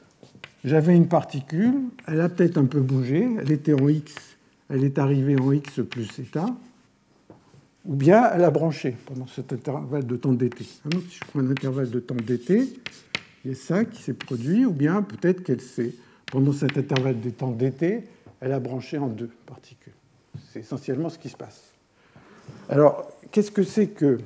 j'avais une particule, elle a peut-être un peu bougé, elle était en x, elle est arrivée en x plus θ, ou bien elle a branché pendant cet intervalle de temps dt. Donc, si je prends un intervalle de temps dt, il y a ça qui s'est produit, ou bien peut-être qu'elle s'est, pendant cet intervalle de temps dt, elle a branché en deux particules. C'est essentiellement ce qui se passe. Alors, qu'est-ce que c'est que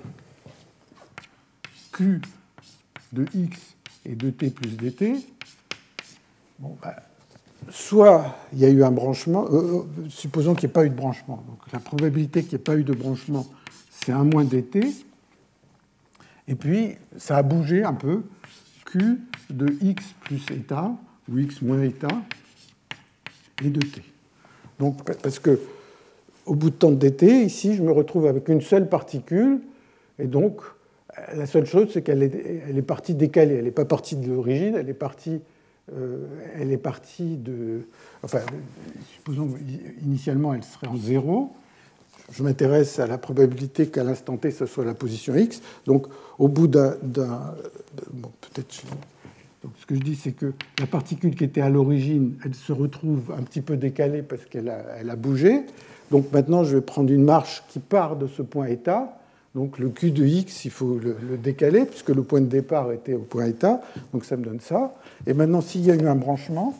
Q de x et de t plus dt? Bon, ben, soit il y a eu un branchement, euh, supposons qu'il n'y ait pas eu de branchement. Donc, la probabilité qu'il n'y ait pas eu de branchement, c'est un moins dt. Et puis, ça a bougé un peu, Q de x plus eta, ou x moins eta, et de t. Donc, parce que au bout de temps de dt, ici, je me retrouve avec une seule particule, et donc, la seule chose, c'est qu'elle est, elle est partie décalée. Elle n'est pas partie de l'origine, elle est partie, euh, elle est partie de... Enfin, supposons initialement, elle serait en zéro. Je m'intéresse à la probabilité qu'à l'instant t, ce soit la position x. Donc, au bout d'un... Bon, peut-être... Donc, ce que je dis, c'est que la particule qui était à l'origine, elle se retrouve un petit peu décalée parce qu'elle a, elle a bougé. Donc, maintenant, je vais prendre une marche qui part de ce point état. Donc, le Q de x, il faut le, le décaler, puisque le point de départ était au point état. Donc, ça me donne ça. Et maintenant, s'il y a eu un branchement,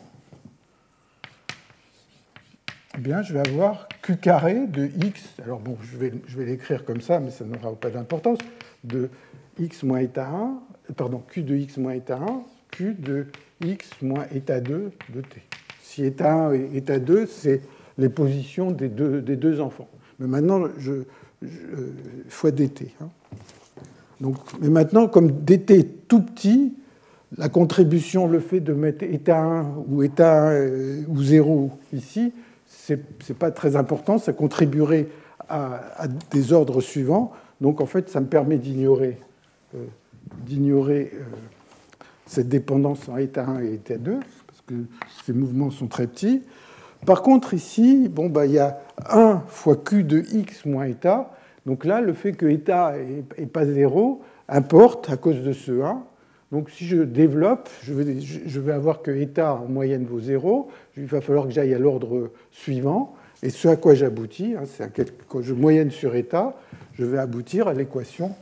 eh bien, je vais avoir Q carré de x. Alors, bon, je vais, je vais l'écrire comme ça, mais ça n'aura pas d'importance. De x moins état un, pardon, Q de x moins état un, Q de x moins état deux de t. Si état un et état deux, c'est les positions des deux, des deux enfants. Mais maintenant, je, je, fois dt. Hein. Donc, mais maintenant, comme dt est tout petit, la contribution, le fait de mettre état un ou état un ou zéro ici, ce n'est pas très important, ça contribuerait à, à des ordres suivants. Donc, en fait, ça me permet d'ignorer euh, d'ignorer euh, cette dépendance en état un et état deux, parce que ces mouvements sont très petits. Par contre, ici, bon, bah, il y a un fois Q de x moins état. Donc là, le fait que état n'est pas zéro importe à cause de ce un. Donc si je développe, je vais, je vais avoir que état en moyenne vaut zéro. Il va falloir que j'aille à l'ordre suivant. Et ce à quoi j'aboutis, hein, c'est à quel, quand je moyenne sur état, je vais aboutir à l'équation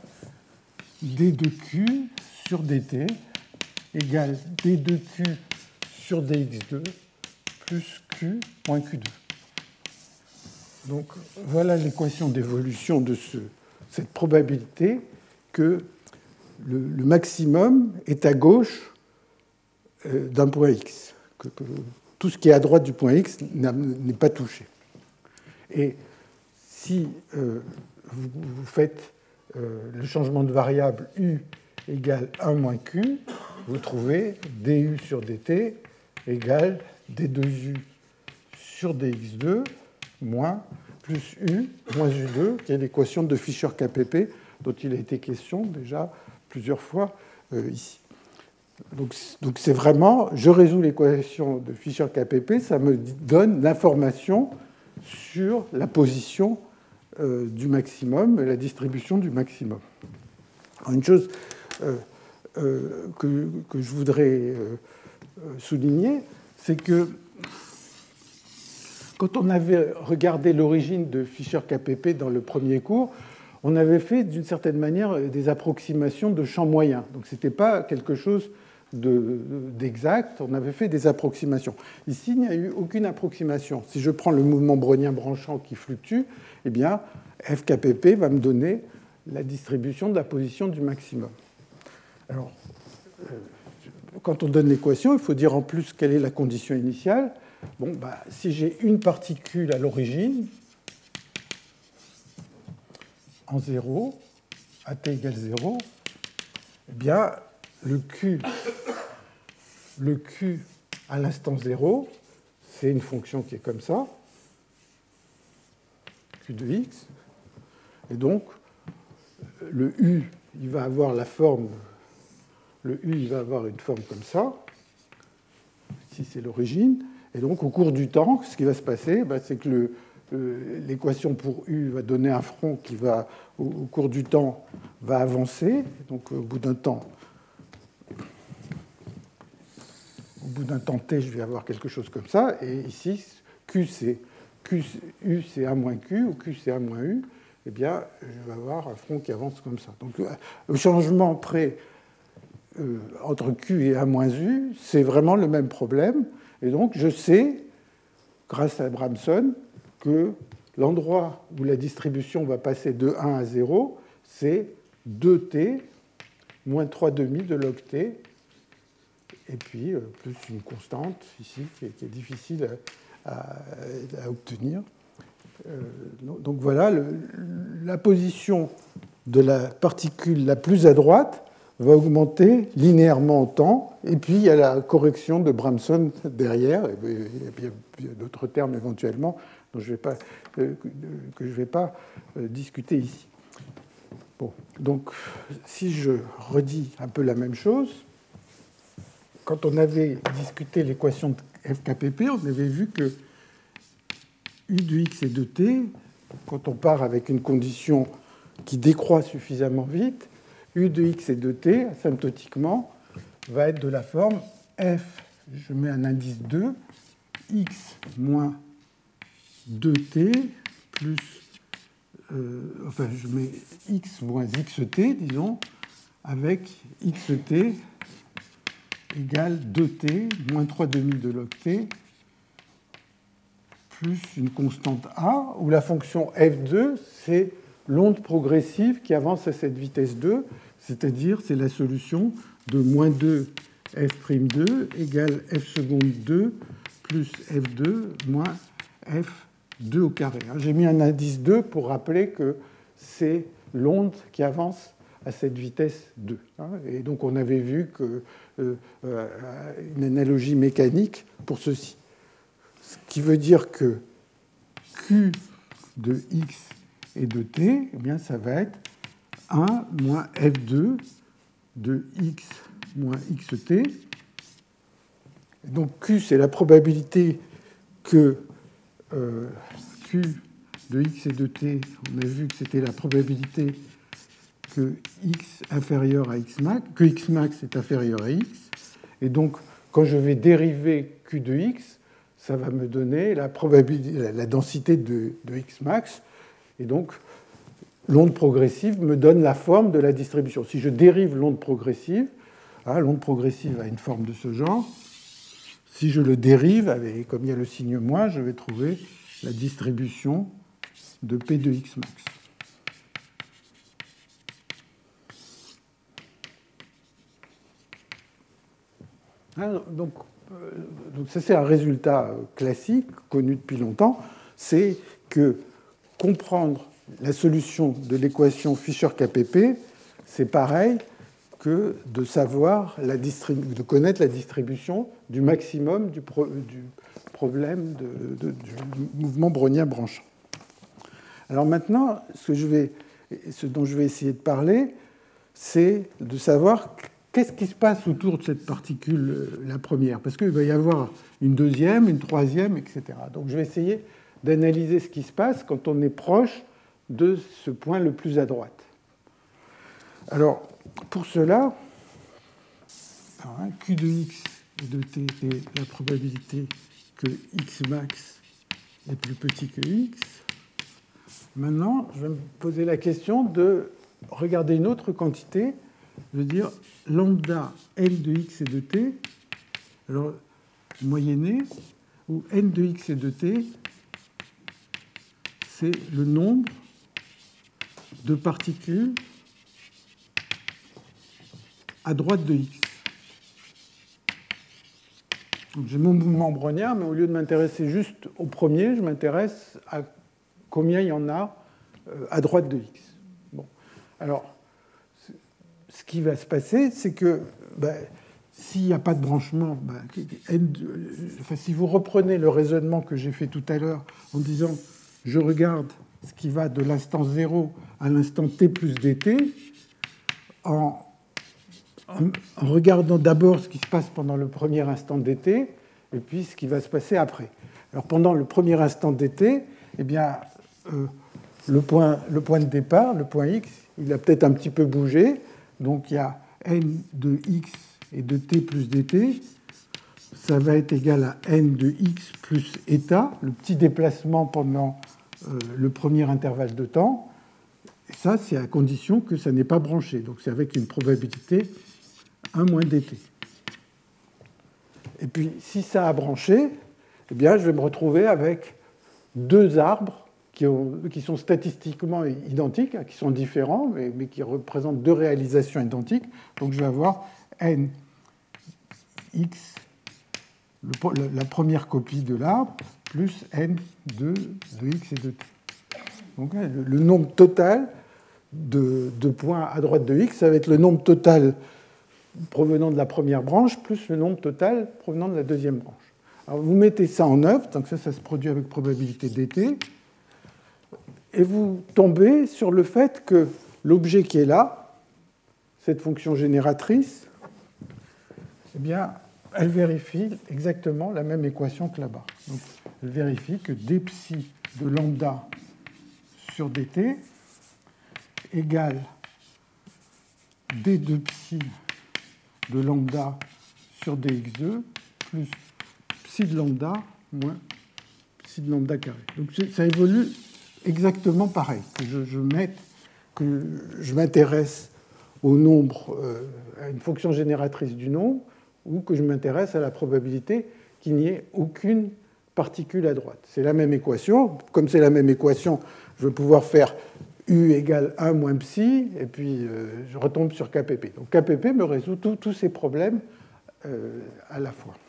d deux q sur dt égale d deux q sur dx deux plus q moins q deux. Donc voilà l'équation d'évolution de ce, cette probabilité que le, le maximum est à gauche euh, d'un point x, que, que tout ce qui est à droite du point x n'est pas touché. Et si euh, vous, vous faites euh, le changement de variable u égale un moins q, vous trouvez du sur dt égale d deux u sur dx deux moins plus u moins u deux, qui est l'équation de Fischer-K P P, dont il a été question déjà plusieurs fois euh, ici. Donc, donc c'est vraiment, je résous l'équation de Fischer-K P P, ça me donne l'information sur la position euh, du maximum et la distribution du maximum. Alors, une chose euh, euh, que, que je voudrais euh, souligner, c'est que quand on avait regardé l'origine de Fischer-K P P dans le premier cours, on avait fait d'une certaine manière des approximations de champs moyens. Donc ce n'était pas quelque chose d'exact, on avait fait des approximations. Ici, il n'y a eu aucune approximation. Si je prends le mouvement brownien branchant qui fluctue, eh bien, F K P P va me donner la distribution de la position du maximum. Alors, euh, quand on donne l'équation, il faut dire en plus quelle est la condition initiale. Bon, bah, si j'ai une particule à l'origine, en zéro, à t égale zéro, eh bien, le Q, le Q à l'instant zéro, c'est une fonction qui est comme ça, Q de x, et donc le U, il va avoir la forme, le U, il va avoir une forme comme ça, ici c'est l'origine, et donc au cours du temps, ce qui va se passer, ben, c'est que le, euh, l'équation pour U va donner un front qui va, au, au cours du temps, va avancer, donc au bout d'un temps, au bout d'un temps t, je vais avoir quelque chose comme ça. Et ici, Q, c'est Q, U, c'est A moins Q, ou Q, c'est A moins U. Eh bien, je vais avoir un front qui avance comme ça. Donc, le changement près euh, entre Q et A moins U, c'est vraiment le même problème. Et donc, je sais, grâce à Abramson, que l'endroit où la distribution va passer de un à zéro, c'est deux t moins trois demi de log t, et puis euh, plus une constante ici qui est, qui est difficile à, à, à obtenir. Euh, donc voilà, le, la position de la particule la plus à droite va augmenter linéairement en temps, et puis il y a la correction de Bramson derrière, et puis il y a d'autres termes éventuellement dont je vais pas, euh, que je ne vais pas euh, discuter ici. Bon, donc si je redis un peu la même chose, quand on avait discuté l'équation de F K P P, on avait vu que U de x et de t, quand on part avec une condition qui décroît suffisamment vite, U de x et de t, asymptotiquement, va être de la forme F, je mets un indice deux, x moins deux t plus, euh, enfin je mets x moins xt, disons, avec xt égale deux t moins trois demi de log t plus une constante a, où la fonction f deux, c'est l'onde progressive qui avance à cette vitesse deux, c'est-à-dire c'est la solution de moins deux f' deux égale f seconde deux plus f deux moins f deux au carré. J'ai mis un indice deux pour rappeler que c'est l'onde qui avance à cette vitesse deux. Et donc on avait vu que, euh, une analogie mécanique pour ceci. Ce qui veut dire que Q de x et de t, eh bien, ça va être un moins f deux de x moins xt. Et donc Q, c'est la probabilité que euh, Q de x et de t, on a vu que c'était la probabilité que x inférieur à x max, que x max est inférieur à x. Et donc, quand je vais dériver Q de x, ça va me donner la, probabilité, la densité de, de x max. Et donc, l'onde progressive me donne la forme de la distribution. Si je dérive l'onde progressive, hein, l'onde progressive a une forme de ce genre. Si je le dérive, avec, comme il y a le signe moins, je vais trouver la distribution de P de x max. Hein, donc, euh, donc, ça, c'est un résultat classique, connu depuis longtemps, c'est que comprendre la solution de l'équation Fisher-K P P, c'est pareil que de savoir la distribu- de connaître la distribution du maximum du, pro- du problème de, de, du mouvement brownien branchant. Alors maintenant, ce, que je vais, ce dont je vais essayer de parler, c'est de savoir qu'est-ce qui se passe autour de cette particule, la première, parce qu'il va y avoir une deuxième, une troisième, et cetera. Donc je vais essayer d'analyser ce qui se passe quand on est proche de ce point le plus à droite. Alors, pour cela, alors, hein, Q de x et de t est la probabilité que x max est plus petit que x. Maintenant, je vais me poser la question de regarder une autre quantité, je veux dire lambda n de x et de t, alors moyenné, où n de x et de t, c'est le nombre de particules à droite de x. Donc j'ai mon mouvement brownien, mais au lieu de m'intéresser juste au premier, je m'intéresse à combien il y en a à droite de x. Bon. Alors, ce qui va se passer, c'est que ben, s'il n'y a pas de branchement, ben, n, enfin, si vous reprenez le raisonnement que j'ai fait tout à l'heure en disant je regarde ce qui va de l'instant zéro à l'instant t plus dt, en, en, en regardant d'abord ce qui se passe pendant le premier instant dt, et puis ce qui va se passer après. Alors pendant le premier instant dt, eh bien, euh, le, point, le point de départ, le point x, il a peut-être un petit peu bougé, donc il y a n de x et de t plus dt. ça va être égal à n de x plus eta, le petit déplacement pendant euh, le premier intervalle de temps. Et ça, c'est à condition que ça n'est pas branché. Donc c'est avec une probabilité un moins dt. Et puis, si ça a branché, eh bien, je vais me retrouver avec deux arbres qui, ont, qui sont statistiquement identiques, qui sont différents, mais, mais qui représentent deux réalisations identiques. Donc je vais avoir n x, le, la première copie de l'arbre, plus n de, de x et de t. Donc le, le nombre total de, de points à droite de x, ça va être le nombre total provenant de la première branche, plus le nombre total provenant de la deuxième branche. Alors vous mettez ça en œuvre, donc ça, ça se produit avec probabilité dt, et vous tombez sur le fait que l'objet qui est là, cette fonction génératrice, eh bien, elle vérifie exactement la même équation que là-bas. Donc, elle vérifie que d psi de lambda sur dt égale d deux psi de lambda sur dx deux plus psi de lambda moins psi de lambda carré. Donc ça évolue exactement pareil, que je, je mette, que je m'intéresse au nombre, euh, à une fonction génératrice du nombre, ou que je m'intéresse à la probabilité qu'il n'y ait aucune particule à droite. C'est la même équation. Comme c'est la même équation, je vais pouvoir faire U égale un moins psi, et puis euh, je retombe sur K P P. Donc K P P me résout tous ces problèmes euh, à la fois.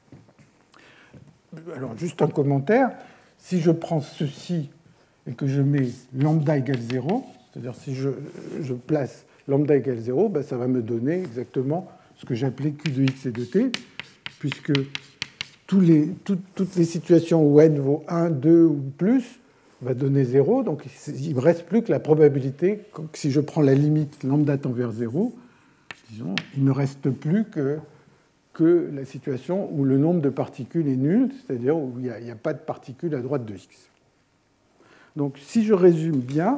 Alors, juste un commentaire. Si je prends ceci et que je mets lambda égale zéro, c'est-à-dire si je, je place lambda égale zéro, ben ça va me donner exactement ce que j'appelais Q de x et de t, puisque tous les, tout, toutes les situations où n vaut un, deux ou plus va donner zéro, donc il ne me reste plus que la probabilité, si je prends la limite lambda tend vers zéro, disons, il ne reste plus que, que la situation où le nombre de particules est nul, c'est-à-dire où il n'y a, a pas de particules à droite de x. Donc si je résume bien,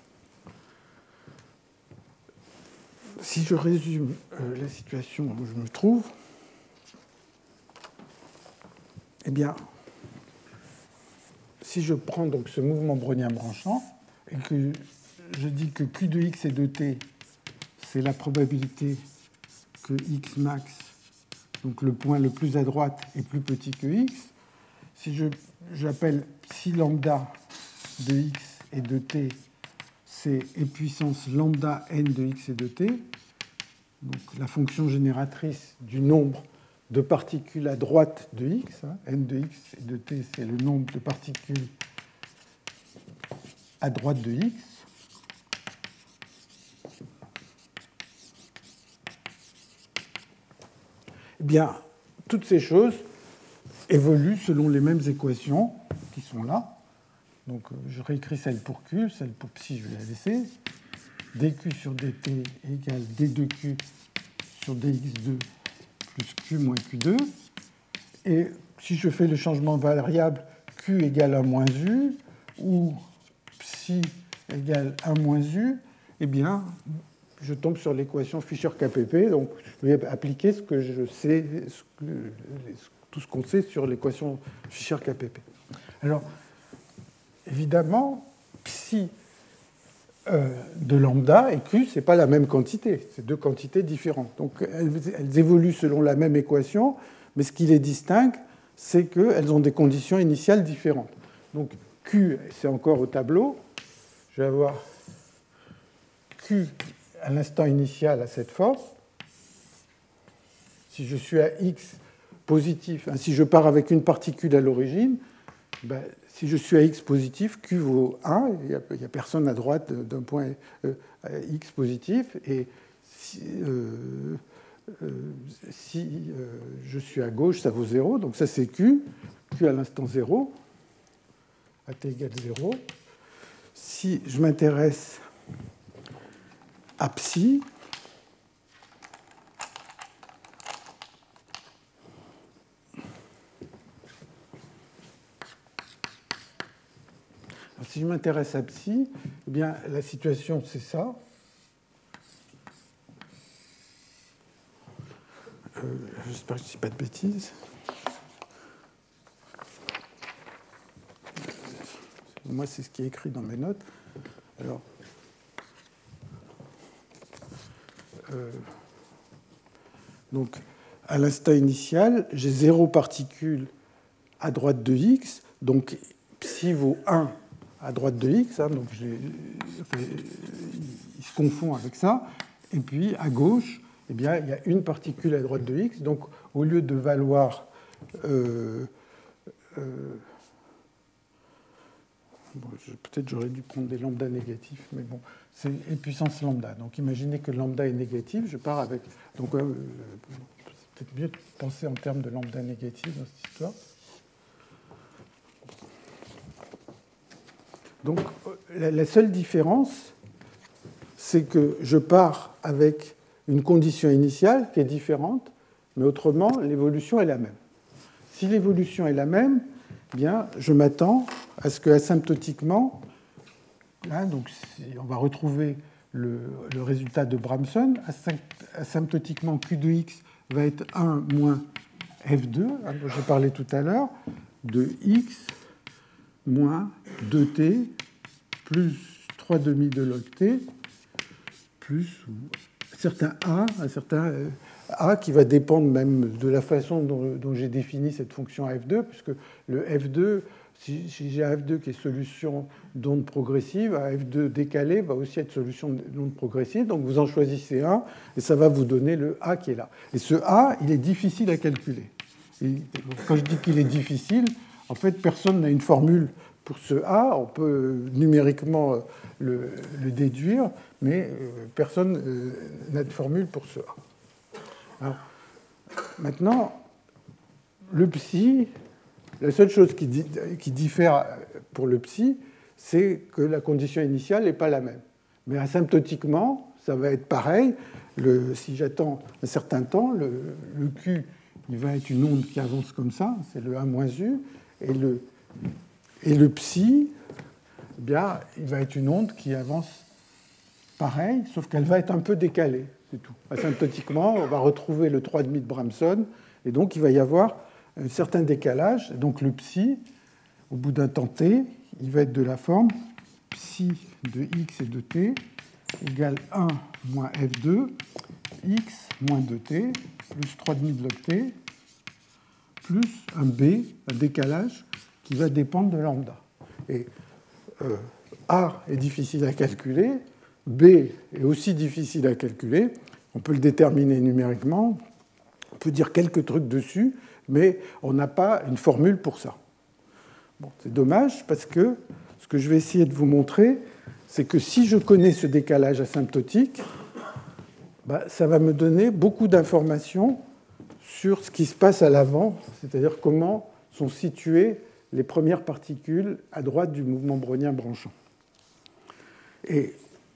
si je résume euh, la situation où je me trouve, eh bien, si je prends donc ce mouvement brownien branchant et que je dis que Q de x et de t, c'est la probabilité que x max, donc le point le plus à droite, est plus petit que x, si je, j'appelle psi lambda de x et de t, c'est e puissance lambda n de x et de t, donc la fonction génératrice du nombre de particules à droite de x, hein, n de x et de t, c'est le nombre de particules à droite de x. Eh bien, toutes ces choses évoluent selon les mêmes équations qui sont là. Donc, je réécris celle pour Q, celle pour psi, je vais la laisser. dq sur dt égale d deux q sur dx deux plus q moins q deux. Et si je fais le changement variable q égale un moins u, ou psi égale un moins u, eh bien, je tombe sur l'équation Fischer-K P P. Donc, je vais appliquer ce que je sais, ce que, tout ce qu'on sait sur l'équation Fischer-K P P. Alors, évidemment, psi euh, de lambda et q, ce n'est pas la même quantité. C'est deux quantités différentes. Donc, elles, elles évoluent selon la même équation, mais ce qui les distingue, c'est qu'elles ont des conditions initiales différentes. Donc, q, c'est encore au tableau. Je vais avoir q à l'instant initial à cette forme. Si je suis à x positif, hein, si je pars avec une particule à l'origine, ben, si je suis à x positif, q vaut un, il n'y a, a personne à droite d'un point euh, à x positif, et si, euh, euh, si euh, je suis à gauche, ça vaut zéro, donc ça c'est q, q à l'instant zéro, à t égale zéro. Si je m'intéresse à psi, alors, si je m'intéresse à psi, eh bien, la situation c'est ça. Euh, j'espère que je ne dis pas de bêtises. Moi, c'est ce qui est écrit dans mes notes. Alors, euh, donc, à l'instant initial, j'ai zéro particule à droite de x, donc psi vaut un à droite de x, hein, donc enfin, il se confond avec ça, et puis à gauche, eh bien, il y a une particule à droite de x, donc au lieu de valoir euh, euh, bon, peut-être j'aurais dû prendre des lambda négatifs, mais bon, c'est e puissance lambda, donc imaginez que lambda est négatif, je pars avec, donc euh, c'est peut-être mieux de penser en termes de lambda négatif dans cette histoire. Donc, la seule différence, c'est que je pars avec une condition initiale qui est différente, mais autrement, l'évolution est la même. Si l'évolution est la même, eh bien, je m'attends à ce que asymptotiquement, là, donc, on va retrouver le, le résultat de Bramson, asymptotiquement Q de x va être un moins F deux, hein, dont j'ai parlé tout à l'heure, de x moins deux t plus trois demi de log t plus un certain a, un certain a qui va dépendre même de la façon dont, dont j'ai défini cette fonction F deux, puisque le F deux, si, si j'ai un F deux qui est solution d'onde progressive, un F deux décalé va aussi être solution d'onde progressive, donc vous en choisissez un, et ça va vous donner le a qui est là. Et ce a, il est difficile à calculer. Et quand je dis qu'il est difficile, en fait, personne n'a une formule pour ce A. On peut numériquement le, le déduire, mais personne n'a de formule pour ce A. Alors, maintenant, le psi, la seule chose qui, di, qui diffère pour le psi, c'est que la condition initiale n'est pas la même. Mais asymptotiquement, ça va être pareil. Le, si j'attends un certain temps, le, le Q, il va être une onde qui avance comme ça, c'est le un moins U, et le, et le psi, eh bien, il va être une onde qui avance pareil, sauf qu'elle va être un peu décalée, c'est tout. Asymptotiquement, on va retrouver le trois virgule cinq de Bramson, et donc il va y avoir un certain décalage. Donc le psi, au bout d'un temps t, il va être de la forme psi de x et de t égale un moins f deux, x moins deux t, plus trois virgule cinq de log t, plus un b, un décalage, qui va dépendre de lambda. Et euh, A est difficile à calculer, B est aussi difficile à calculer, on peut le déterminer numériquement, on peut dire quelques trucs dessus, mais on n'a pas une formule pour ça. Bon, c'est dommage, parce que ce que je vais essayer de vous montrer, c'est que si je connais ce décalage asymptotique, bah, ça va me donner beaucoup d'informations sur ce qui se passe à l'avant, c'est-à-dire comment sont situées les premières particules à droite du mouvement brownien branchant. Et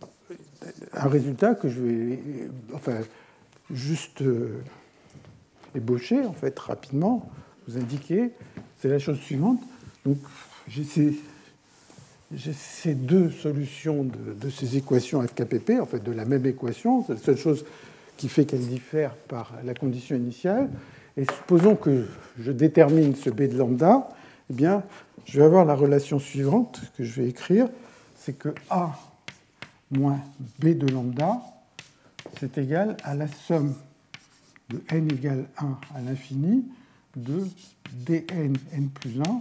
un résultat que je vais enfin, juste euh, ébaucher, en fait, rapidement, vous indiquer, c'est la chose suivante. Donc, j'ai ces, j'ai ces deux solutions de, de ces équations F K P P, en fait, de la même équation. C'est la seule chose qui fait qu'elles diffèrent par la condition initiale. Et supposons que je détermine ce B de lambda, eh bien, je vais avoir la relation suivante que je vais écrire, c'est que A moins B de lambda, c'est égal à la somme de n égale un à l'infini de dn n plus un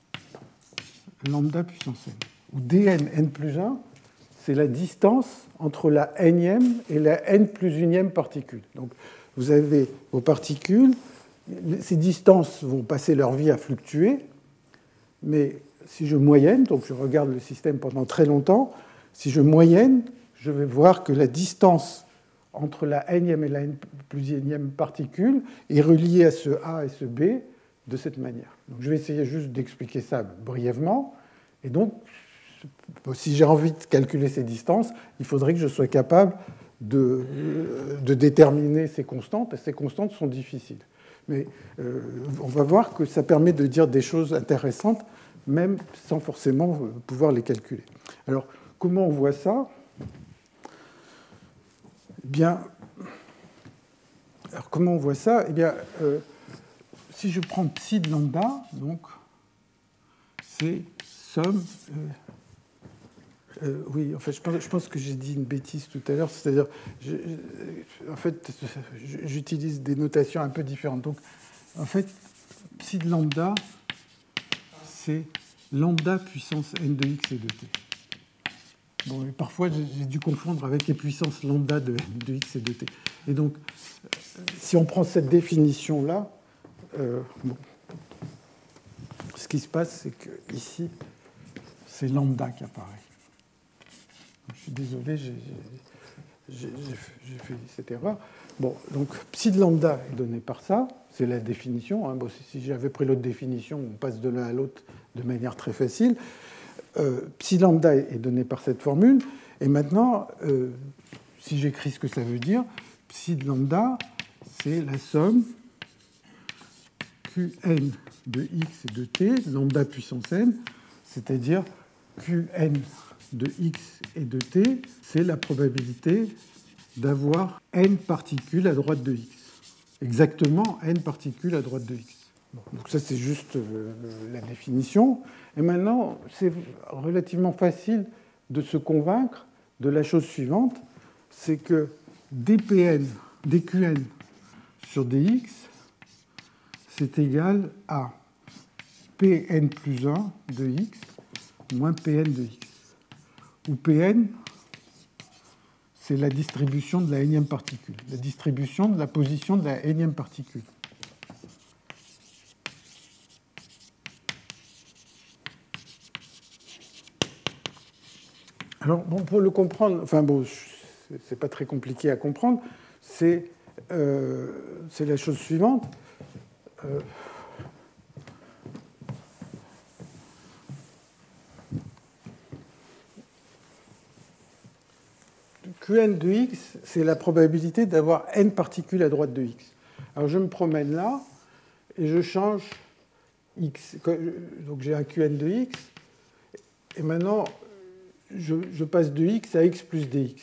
lambda puissance n. Où dn n plus un, c'est la distance entre la nème et la n plus unième particule. Donc, vous avez vos particules, ces distances vont passer leur vie à fluctuer, mais si je moyenne, donc je regarde le système pendant très longtemps, si je moyenne, je vais voir que la distance entre la nème et la n plus unième particule est reliée à ce A et ce B de cette manière. Donc, je vais essayer juste d'expliquer ça brièvement. Et donc, si j'ai envie de calculer ces distances, il faudrait que je sois capable de, de déterminer ces constantes, et ces constantes sont difficiles. Mais euh, on va voir que ça permet de dire des choses intéressantes, même sans forcément pouvoir les calculer. Alors, comment on voit ça ? Eh bien, alors comment on voit ça? Eh bien, euh, si je prends psi de lambda, donc c'est somme. Euh, euh, oui, en fait, je pense, je pense que j'ai dit une bêtise tout à l'heure. C'est-à-dire, je, en fait, j'utilise des notations un peu différentes. Donc, en fait, psi de lambda, c'est lambda puissance n de x et de t. Bon, et parfois, j'ai dû confondre avec les puissances lambda de n de x et de t. Et donc, si on prend cette définition-là, euh, bon, ce qui se passe, c'est que ici, c'est lambda qui apparaît. Je suis désolé, j'ai fait cette erreur. Bon, donc psi de lambda est donné par ça, c'est la définition. Hein. Bon, si j'avais pris l'autre définition, on passe de l'un à l'autre de manière très facile. Euh, psi lambda est donné par cette formule. Et maintenant, euh, si j'écris ce que ça veut dire, psi de lambda, c'est la somme Qn de x et de t, lambda puissance n, c'est-à-dire Qn de x et de t, c'est la probabilité d'avoir n particules à droite de x. Exactement n particules à droite de x. Bon, donc ça, c'est juste euh, la définition. Et maintenant, c'est relativement facile de se convaincre de la chose suivante, c'est que dpn, dqn sur dx, c'est égal à pn plus un de x moins pn de x. Où Pn, c'est la distribution de la énième particule, la distribution de la position de la énième particule. Alors, bon, pour le comprendre, enfin bon, c'est pas très compliqué à comprendre, c'est euh, la chose suivante. Euh, Qn de x, c'est la probabilité d'avoir n particules à droite de x. Alors je me promène là et je change x. Donc j'ai un Qn de x. Et maintenant, je, je passe de x à x plus dx.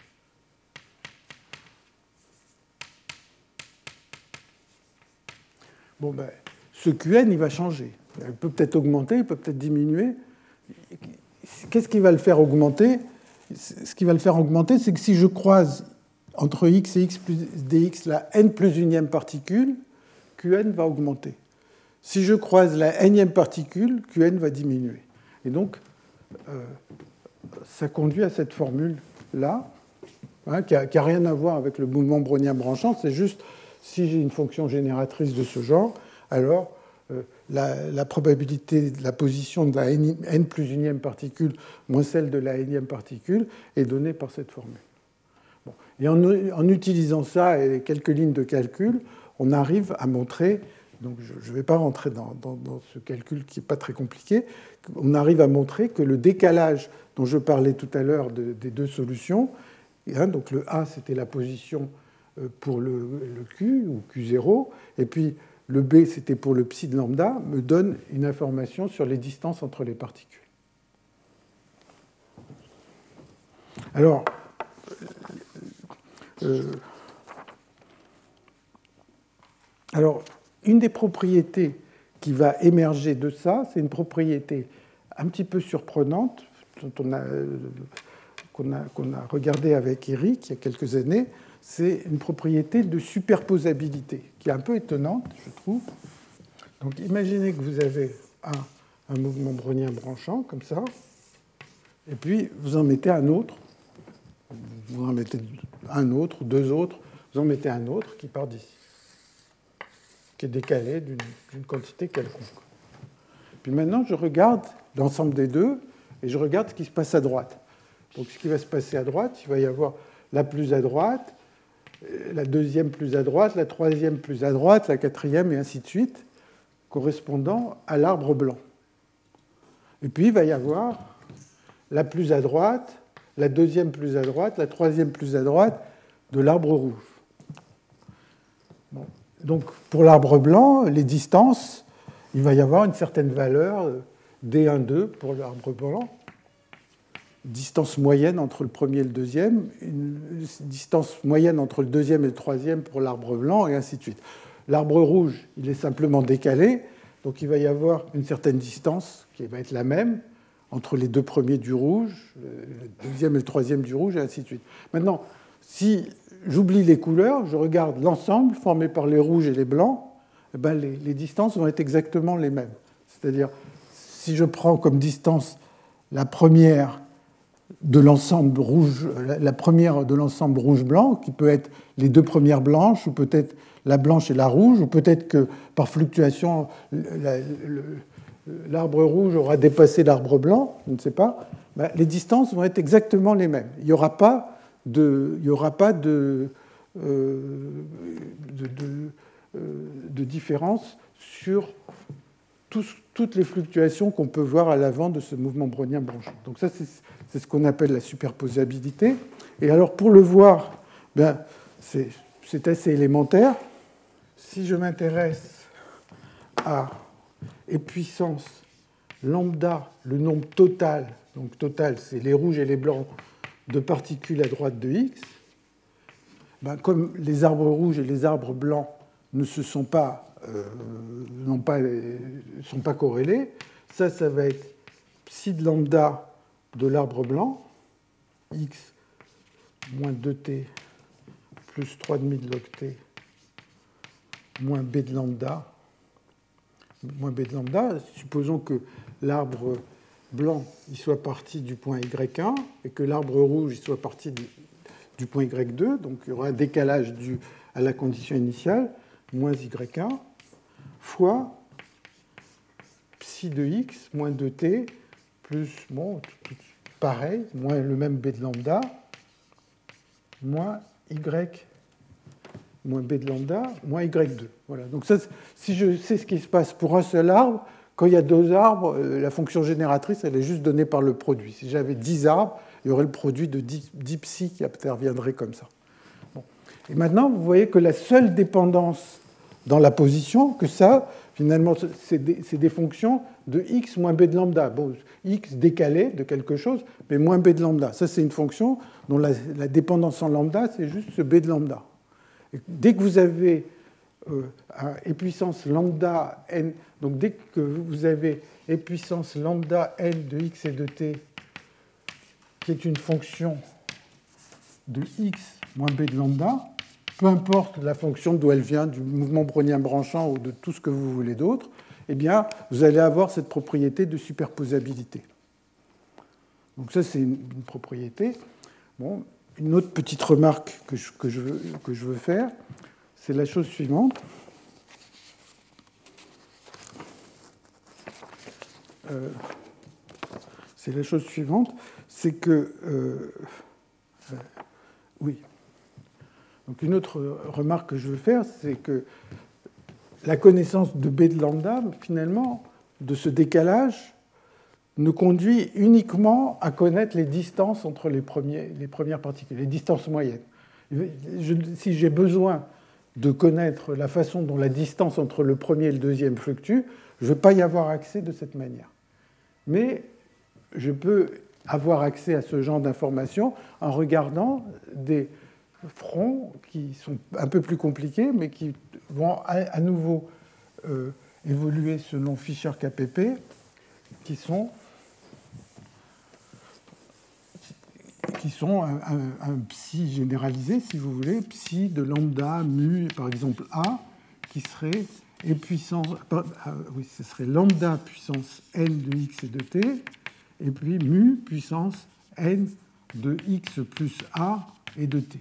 Bon, ben, ce Qn, il va changer. Il peut peut-être augmenter, il peut peut-être diminuer. Qu'est-ce qui va le faire augmenter? Ce qui va le faire augmenter, c'est que si je croise entre x et x plus dx la n plus unième particule, Qn va augmenter. Si je croise la énième particule, Qn va diminuer. Et donc, euh, ça conduit à cette formule-là, hein, qui n'a rien à voir avec le mouvement brownien branchant. C'est juste, si j'ai une fonction génératrice de ce genre, alors euh, la, la probabilité de la position de la n, n plus unième particule moins celle de la énième particule est donnée par cette formule. Bon. Et en, en utilisant ça et quelques lignes de calcul, on arrive à montrer, donc je ne vais pas rentrer dans, dans, dans ce calcul qui n'est pas très compliqué, on arrive à montrer que le décalage dont je parlais tout à l'heure de, des deux solutions, hein, donc le A c'était la position pour le, le Q ou Q zéro, et puis le B, c'était pour le psi de lambda, me donne une information sur les distances entre les particules. Alors, euh, alors, une des propriétés qui va émerger de ça, c'est une propriété un petit peu surprenante, dont on a, qu'on a, qu'on a regardé avec Eric il y a quelques années. C'est une propriété de superposabilité, qui est un peu étonnante, je trouve. Donc imaginez que vous avez un, un mouvement brownien branchant, comme ça, et puis vous en mettez un autre, vous en mettez un autre, ou deux autres, vous en mettez un autre qui part d'ici, qui est décalé d'une quantité quelconque. Puis maintenant, je regarde l'ensemble des deux, et je regarde ce qui se passe à droite. Donc ce qui va se passer à droite, il va y avoir la plus à droite, la deuxième plus à droite, la troisième plus à droite, la quatrième, et ainsi de suite, correspondant à l'arbre blanc. Et puis, il va y avoir la plus à droite, la deuxième plus à droite, la troisième plus à droite de l'arbre rouge. Bon. Donc, pour l'arbre blanc, les distances, il va y avoir une certaine valeur D un deux pour l'arbre blanc. distance moyenne entre le premier et le deuxième, une distance moyenne entre le deuxième et le troisième pour l'arbre blanc, et ainsi de suite. L'arbre rouge, il est simplement décalé, donc il va y avoir une certaine distance qui va être la même entre les deux premiers du rouge, le deuxième et le troisième du rouge, et ainsi de suite. Maintenant, si j'oublie les couleurs, je regarde l'ensemble formé par les rouges et les blancs, eh bien les, les distances vont être exactement les mêmes. C'est-à-dire, si je prends comme distance la première de l'ensemble rouge, la première de l'ensemble rouge-blanc, qui peut être les deux premières blanches, ou peut-être la blanche et la rouge, ou peut-être que par fluctuation, la, le, l'arbre rouge aura dépassé l'arbre blanc, je ne sais pas, ben, les distances vont être exactement les mêmes. Il n'y aura pas de, il n'y aura pas de, euh, de, de, euh, de différence sur tous, toutes les fluctuations qu'on peut voir à l'avant de ce mouvement brownien branchant. Donc ça, c'est, c'est ce qu'on appelle la superposabilité. Et alors, pour le voir, ben, c'est, c'est assez élémentaire. Si je m'intéresse à et puissance lambda, le nombre total, donc total, c'est les rouges et les blancs de particules à droite de x, ben, comme les arbres rouges et les arbres blancs ne se sont pas, euh, n'ont pas, sont pas corrélés, ça, ça va être psi de lambda de l'arbre blanc, x moins deux t plus trois virgule cinq de log t moins b de lambda, moins b de lambda, supposons que l'arbre blanc il soit parti du point y un et que l'arbre rouge il soit parti du, du point y deux, donc il y aura un décalage dû à la condition initiale, moins y un, fois psi de x moins deux t plus, bon, pareil, moins le même b de lambda, moins y moins b de lambda, moins y deux. Voilà. Donc ça, si je sais ce qui se passe pour un seul arbre, quand il y a deux arbres, la fonction génératrice, elle est juste donnée par le produit. Si j'avais dix arbres, il y aurait le produit de dix, dix psi qui interviendrait comme ça. Bon. Et maintenant, vous voyez que la seule dépendance dans la position, que ça, finalement, c'est des, c'est des fonctions de x moins b de lambda. Bon, x décalé de quelque chose, mais moins b de lambda. Ça, c'est une fonction dont la, la dépendance en lambda, c'est juste ce b de lambda. Et dès que vous avez euh, un e puissance lambda n, donc dès que vous avez e puissance lambda n de x et de t, qui est une fonction de x moins b de lambda, peu importe la fonction d'où elle vient, du mouvement brownien branchant ou de tout ce que vous voulez d'autre, eh bien, vous allez avoir cette propriété de superposabilité. Donc ça, c'est une, une propriété. Bon, une autre petite remarque que je, que je, veux, que je veux faire, c'est la chose suivante. Euh, c'est la chose suivante, c'est que... Euh, euh, oui. Donc une autre remarque que je veux faire, c'est que la connaissance de b de lambda, finalement, de ce décalage, ne conduit uniquement à connaître les distances entre les, premiers, les premières particules, les distances moyennes. Je, si j'ai besoin de connaître la façon dont la distance entre le premier et le deuxième fluctue, je ne vais pas y avoir accès de cette manière. Mais je peux avoir accès à ce genre d'informations en regardant des fronts qui sont un peu plus compliqués, mais qui vont à nouveau euh, évoluer selon Fischer-K P P, qui sont, qui sont un, un, un psi généralisé, si vous voulez, psi de lambda mu, par exemple A, qui serait et puissance, euh, oui, ce serait lambda puissance n de x et de t, et puis mu puissance n de x plus A et de t.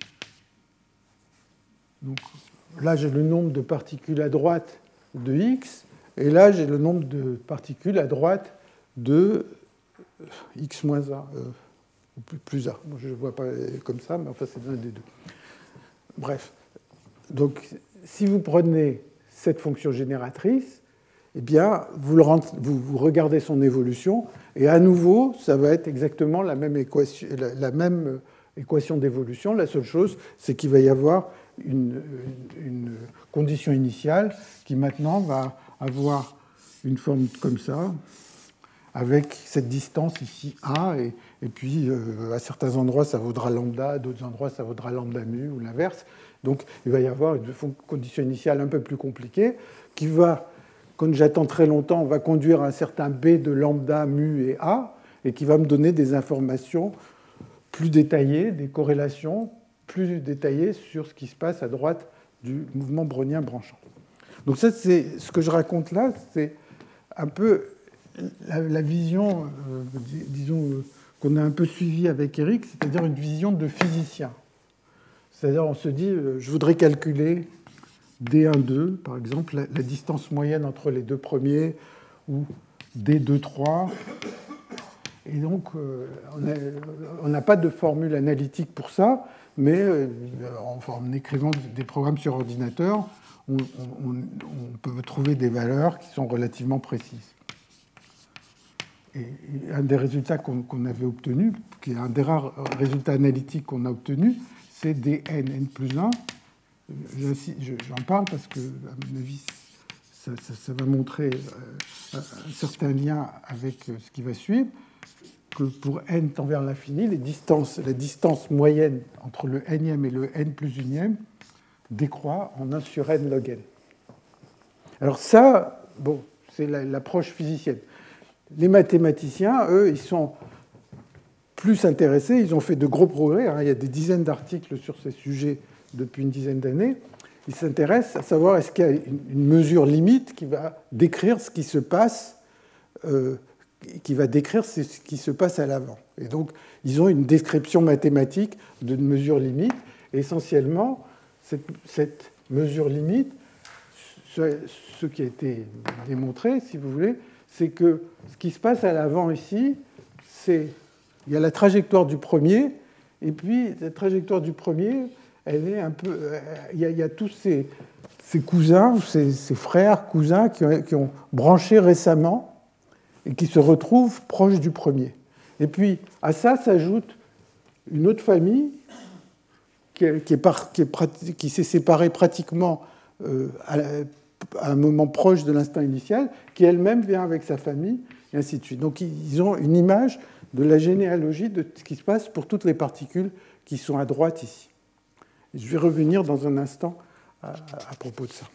Donc là, j'ai le nombre de particules à droite de x, et là, j'ai le nombre de particules à droite de x moins a, euh, ou plus a. Bon, je ne vois pas comme ça, mais enfin, c'est l'un des deux. Bref. Donc, si vous prenez cette fonction génératrice, eh bien, vous, le rentrez, vous, vous regardez son évolution, et à nouveau, ça va être exactement la même équation, la, la même équation d'évolution. La seule chose, c'est qu'il va y avoir une, une, une condition initiale qui maintenant va avoir une forme comme ça, avec cette distance ici A, et, et puis euh, à certains endroits ça vaudra lambda, à d'autres endroits ça vaudra lambda mu, ou l'inverse. Donc il va y avoir une condition initiale un peu plus compliquée, qui va, quand j'attends très longtemps, va conduire à un certain B de lambda, mu et A, et qui va me donner des informations plus détaillées, des corrélations plus détaillées sur ce qui se passe à droite du mouvement brownien branchant. Donc ça, c'est ce que je raconte là, c'est un peu la, la vision, euh, disons, euh, qu'on a un peu suivie avec Eric, c'est-à-dire une vision de physicien. C'est-à-dire, on se dit, euh, je voudrais calculer D un deux, par exemple, la, la distance moyenne entre les deux premiers, ou D deux trois. Et donc, euh, on n'a pas de formule analytique pour ça, mais euh, en, en écrivant des programmes sur ordinateur, on, on, on peut trouver des valeurs qui sont relativement précises. Et, et un des résultats qu'on qu'on avait obtenus, qui est un des rares résultats analytiques qu'on a obtenus, c'est dn, n plus un. J'en parle parce que, à mon avis, ça, ça, ça va montrer euh, un certain lien avec ce qui va suivre, que pour n tend vers l'infini, les distances, la distance moyenne entre le nème et le n plus unième décroît en un sur n log n. Alors ça, bon, c'est l'approche physicienne. Les mathématiciens, eux, ils sont plus intéressés, ils ont fait de gros progrès, hein, il y a des dizaines d'articles sur ces sujets depuis une dizaine d'années. Ils s'intéressent à savoir est-ce qu'il y a une mesure limite qui va décrire ce qui se passe, euh, qui va décrire ce qui se passe à l'avant. Et donc, ils ont une description mathématique d'une mesure limite. Et essentiellement, cette, cette mesure limite, ce, ce qui a été démontré, si vous voulez, c'est que ce qui se passe à l'avant ici, c'est il y a la trajectoire du premier, et puis cette trajectoire du premier, elle est un peu, il y a, il y a tous ces, ces cousins, ces, ces frères, cousins qui ont, qui ont branché récemment et qui se retrouvent proches du premier. Et puis à ça s'ajoute une autre famille qui, est, qui, est par, qui, est, qui s'est séparée pratiquement euh, à, à un moment proche de l'instant initial, qui elle-même vient avec sa famille, et ainsi de suite. Donc ils ont une image de la généalogie de ce qui se passe pour toutes les particules qui sont à droite ici. Et je vais revenir dans un instant à, à propos de ça.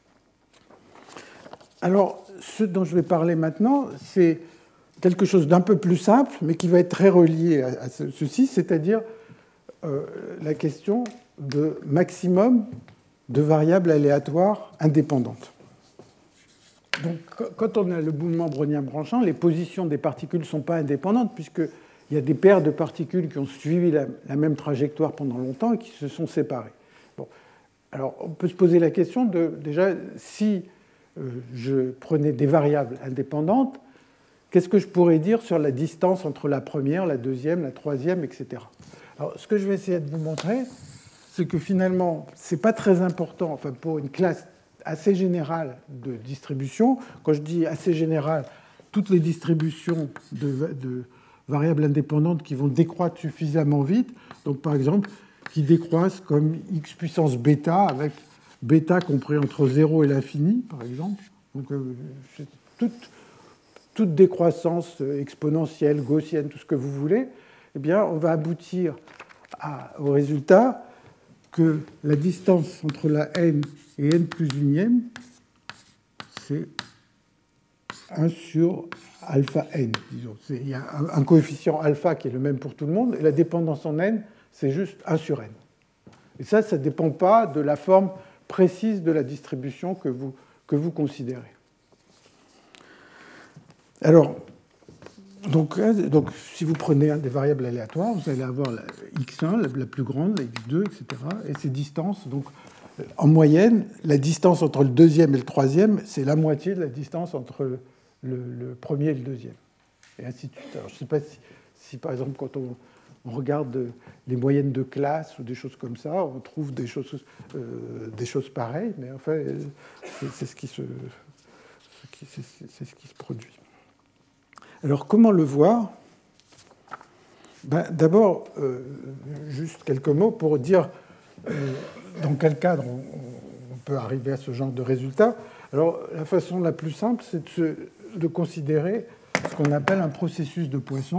Alors, ce dont je vais parler maintenant, c'est quelque chose d'un peu plus simple, mais qui va être très relié à, à ceci, c'est-à-dire euh, la question de maximum de variables aléatoires indépendantes. Donc, quand on a le mouvement brownien branchant, les positions des particules ne sont pas indépendantes, puisqu'il y a des paires de particules qui ont suivi la, la même trajectoire pendant longtemps et qui se sont séparées. Bon. Alors, on peut se poser la question de, déjà, si euh, je prenais des variables indépendantes, qu'est-ce que je pourrais dire sur la distance entre la première, la deuxième, la troisième, et cetera. Alors, ce que je vais essayer de vous montrer, c'est que finalement, ce n'est pas très important, enfin, pour une classe assez générale de distribution. Quand je dis assez générale, toutes les distributions de, de variables indépendantes qui vont décroître suffisamment vite, donc par exemple, qui décroissent comme x puissance bêta, avec bêta compris entre zéro et l'infini, par exemple. Donc, euh, toute, toute décroissance exponentielle, gaussienne, tout ce que vous voulez, eh bien, on va aboutir à, au résultat que la distance entre la n et n plus unième, c'est un sur alpha n, disons. Il y a un, un coefficient alpha qui est le même pour tout le monde, et la dépendance en n, c'est juste un sur n. Et ça, ça ne dépend pas de la forme précise de la distribution que vous, que vous considérez. Alors, donc, donc, si vous prenez des variables aléatoires, vous allez avoir la x un, la, la plus grande, la x deux, et cetera. Et ces distances, donc, en moyenne, la distance entre le deuxième et le troisième, c'est la moitié de la distance entre le, le, le premier et le deuxième. Et ainsi de suite. Alors, je ne sais pas si, si, par exemple, quand on, on regarde les moyennes de classe ou des choses comme ça, on trouve des choses, euh, des choses pareilles, mais enfin, c'est ce qui se, c'est ce qui se produit. Alors, comment le voir? Ben, d'abord, euh, juste quelques mots pour dire euh, dans quel cadre on, on peut arriver à ce genre de résultat. Alors, la façon la plus simple, c'est de, de considérer ce qu'on appelle un processus de Poisson.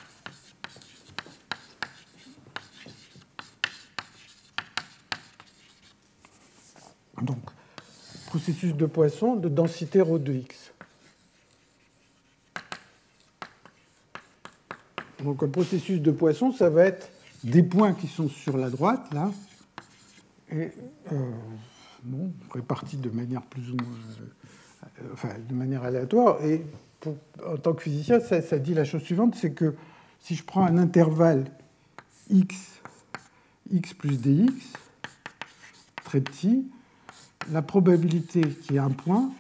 Donc, processus de Poisson de densité ρ de x. Donc, un processus de Poisson, ça va être des points qui sont sur la droite, là, et euh, bon, répartis de manière plus ou moins, euh, enfin, de manière aléatoire. Et pour, en tant que physicien, ça, ça dit la chose suivante, c'est que si je prends un intervalle x, x plus dx, très petit, la probabilité qu'il y ait un point,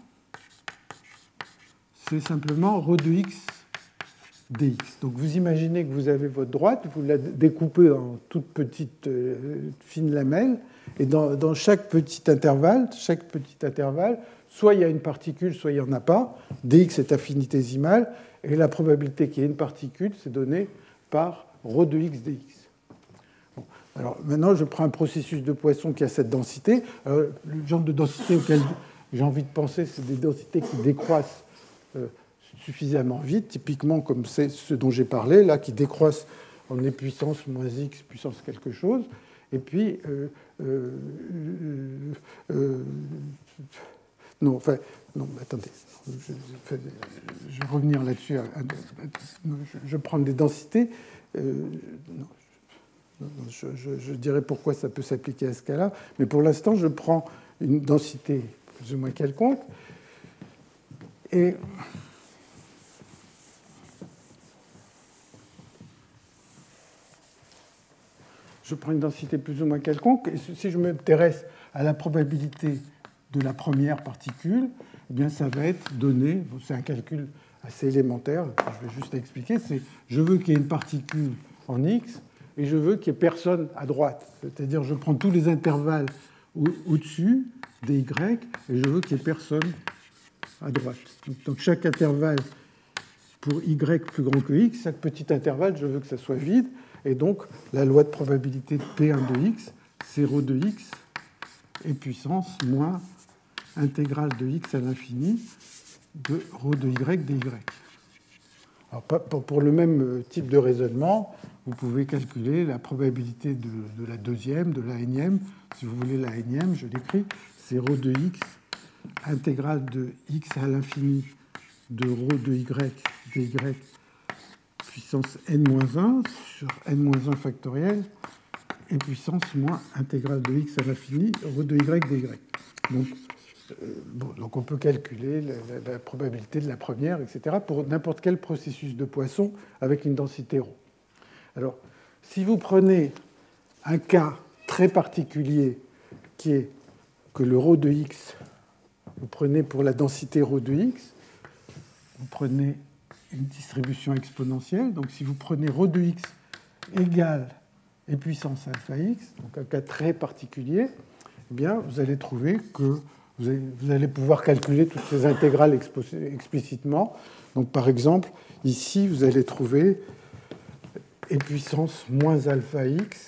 c'est simplement ρ de x dx. Donc vous imaginez que vous avez votre droite, vous la découpez en toutes petites euh, fines lamelles, et dans, dans chaque petit intervalle, chaque petit intervalle, soit il y a une particule, soit il n'y en a pas. Dx est infinitésimal, et la probabilité qu'il y ait une particule, c'est donnée par ρ de x dx. Bon. Alors maintenant, je prends un processus de Poisson qui a cette densité. Alors, le genre de densité auquel j'ai envie de penser, c'est des densités qui décroissent euh, suffisamment vite, typiquement comme c'est ce dont j'ai parlé, là, qui décroissent en e puissance moins x puissance quelque chose. Et puis, euh, euh, euh, euh, non, enfin, non, attendez, je, je, je vais revenir là-dessus. Je, je prends des densités. Euh, non, je, je, je dirais pourquoi ça peut s'appliquer à ce cas-là, mais pour l'instant, je prends une densité plus ou moins quelconque. Et je prends une densité plus ou moins quelconque, et si je m'intéresse à la probabilité de la première particule, eh bien ça va être donné, bon, c'est un calcul assez élémentaire, je vais juste expliquer, c'est je veux qu'il y ait une particule en x, et je veux qu'il n'y ait personne à droite. C'est-à-dire je prends tous les intervalles au-dessus des y, et je veux qu'il n'y ait personne à droite. Donc, donc chaque intervalle pour y plus grand que x, chaque petit intervalle, je veux que ça soit vide. Et donc, la loi de probabilité de P un de x, c'est ρ de x et puissance moins intégrale de x à l'infini de ρ de y dy. Alors, pour le même type de raisonnement, vous pouvez calculer la probabilité de, de la deuxième, de la énième. Si vous voulez la énième, je l'écris, c'est ρ de x intégrale de x à l'infini de ρ de y dy puissance n moins un sur n moins un factoriel et puissance moins intégrale de x à l'infini ρ de y dy. Donc, euh, bon, donc on peut calculer la, la, la probabilité de la première, et cetera, pour n'importe quel processus de Poisson avec une densité ρ. Alors, si vous prenez un cas très particulier qui est que le ρ de x, vous prenez pour la densité ρ de x, vous prenez une distribution exponentielle. Donc si vous prenez ρ de x égale e puissance alpha x, donc un cas très particulier, eh bien, vous allez trouver que vous allez, vous allez pouvoir calculer toutes ces intégrales explicitement. Donc par exemple, ici, vous allez trouver e puissance moins alpha x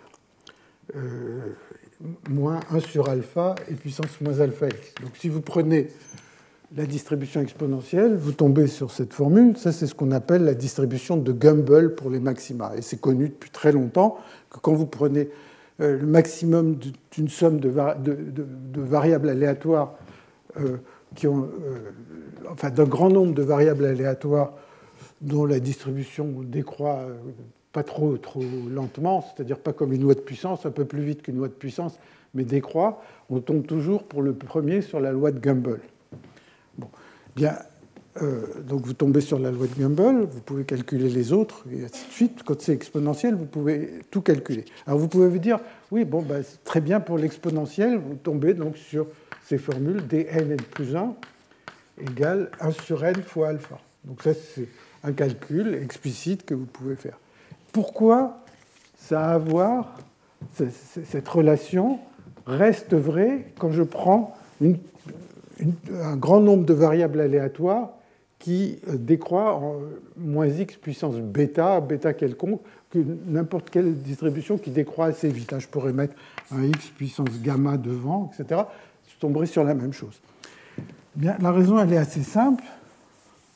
euh, moins un sur alpha e puissance moins alpha x. Donc si vous prenez la distribution exponentielle, vous tombez sur cette formule. Ça, c'est ce qu'on appelle la distribution de Gumbel pour les maxima. Et c'est connu depuis très longtemps que quand vous prenez le maximum d'une somme de, de, de, de variables aléatoires, euh, qui ont, euh, enfin d'un grand nombre de variables aléatoires dont la distribution décroît pas trop, trop lentement, c'est-à-dire pas comme une loi de puissance, un peu plus vite qu'une loi de puissance, mais décroît, on tombe toujours pour le premier sur la loi de Gumbel. Bon. Bien, euh, donc vous tombez sur la loi de Gumbel, vous pouvez calculer les autres, et ainsi de suite. Quand c'est exponentiel, vous pouvez tout calculer. Alors vous pouvez vous dire, oui, bon, ben, c'est très bien pour l'exponentiel, vous tombez donc sur ces formules dn n plus un égale un sur n fois alpha. Donc ça, c'est un calcul explicite que vous pouvez faire. Pourquoi ça a à voir, cette relation reste vraie quand je prends une Une, un grand nombre de variables aléatoires qui décroît en moins x puissance bêta, bêta quelconque, que n'importe quelle distribution qui décroît assez vite. Je pourrais mettre un x puissance gamma devant, et cetera. Je tomberai sur la même chose. Bien, la raison, elle est assez simple.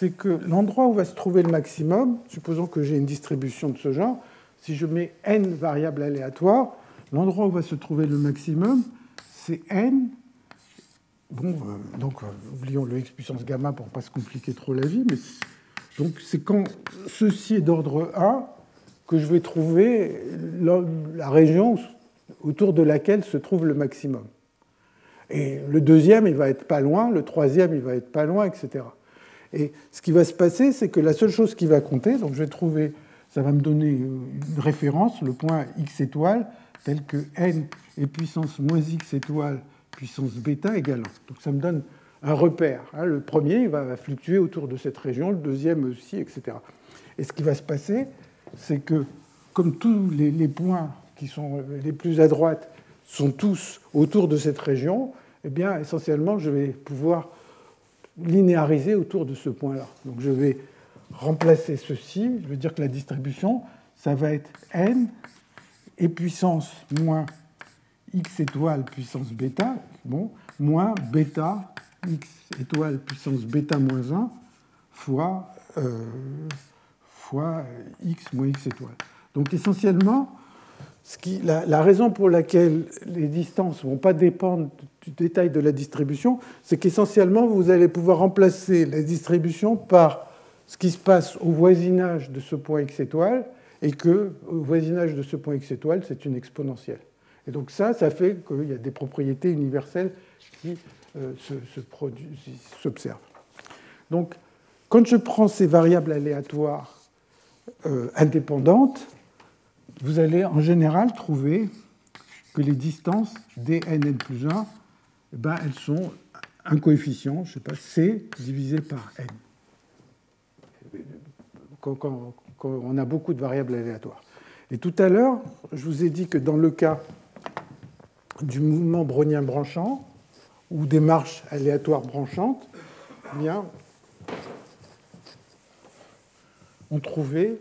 c'est que l'endroit où va se trouver le maximum, supposons que j'ai une distribution de ce genre, si je mets n variables aléatoires, l'endroit où va se trouver le maximum, c'est n. Bon, euh, donc, euh, oublions le x puissance gamma pour ne pas se compliquer trop la vie, mais donc c'est quand ceci est d'ordre un que je vais trouver la, la région autour de laquelle se trouve le maximum. Et le deuxième, il va être pas loin, le troisième, il va être pas loin, et cetera. Et ce qui va se passer, c'est que la seule chose qui va compter, donc je vais trouver, ça va me donner une référence, le point x étoile, tel que n est puissance moins x étoile puissance bêta égale un. Donc ça me donne un repère. Le premier, il va fluctuer autour de cette région, le deuxième aussi, et cetera. Et ce qui va se passer, c'est que comme tous les, les points qui sont les plus à droite sont tous autour de cette région, eh bien, essentiellement, je vais pouvoir linéariser autour de ce point-là. Donc je vais remplacer ceci, je veux dire que la distribution, ça va être n et puissance moins x étoile puissance bêta, bon, moins bêta x étoile puissance bêta moins un fois, euh, fois x moins x étoile. Donc essentiellement, ce qui, la, la raison pour laquelle les distances ne vont pas dépendre du détail de la distribution, c'est qu'essentiellement, vous allez pouvoir remplacer la distribution par ce qui se passe au voisinage de ce point x étoile, et que au voisinage de ce point x étoile, c'est une exponentielle. Et donc ça, ça fait qu'il y a des propriétés universelles qui euh, se, se produisent, s'observent. Donc, quand je prends ces variables aléatoires euh, indépendantes, vous allez en général trouver que les distances dn plus un, eh ben, elles sont un coefficient, je ne sais pas, c divisé par n. Quand, quand, quand on a beaucoup de variables aléatoires. Et tout à l'heure, je vous ai dit que dans le cas du mouvement brownien branchant ou des marches aléatoires branchantes, eh bien, on trouvait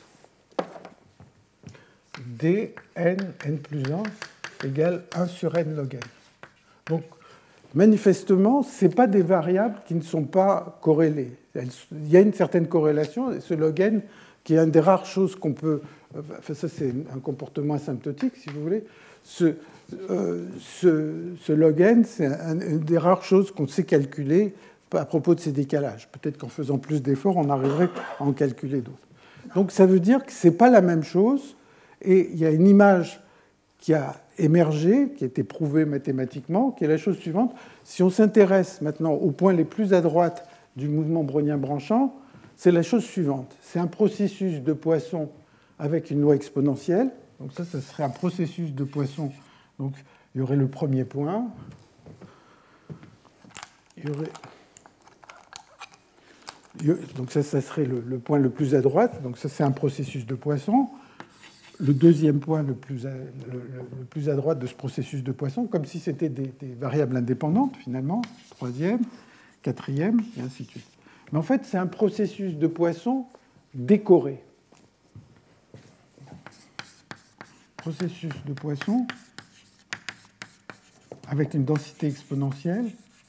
dn n plus un égale un sur n log n. Donc, manifestement, ce n'est pas des variables qui ne sont pas corrélées. Il y a une certaine corrélation, et ce log n, qui est une des rares choses qu'on peut... Enfin, ça, c'est un comportement asymptotique, si vous voulez. Ce, euh, ce, ce log n, c'est un, une des rares choses qu'on sait calculer à propos de ces décalages. Peut-être qu'en faisant plus d'efforts, on arriverait à en calculer d'autres. Donc, ça veut dire que ce n'est pas la même chose, et il y a une image qui a émergé, qui a été prouvée mathématiquement, qui est la chose suivante. Si on s'intéresse maintenant aux points les plus à droite du mouvement brownien branchant, c'est la chose suivante. C'est un processus de Poisson avec une loi exponentielle. Donc ça, ça serait un processus de Poisson. Donc il y aurait le premier point. Il y aurait... Donc ça, ça serait le, le point le plus à droite. Donc ça, c'est un processus de Poisson. Le deuxième point le plus, à, le, le plus à droite de ce processus de Poisson, comme si c'était des, des variables indépendantes, finalement. Troisième, quatrième, et ainsi de suite. Mais en fait, c'est un processus de Poisson décoré. Processus de Poisson avec une densité exponentielle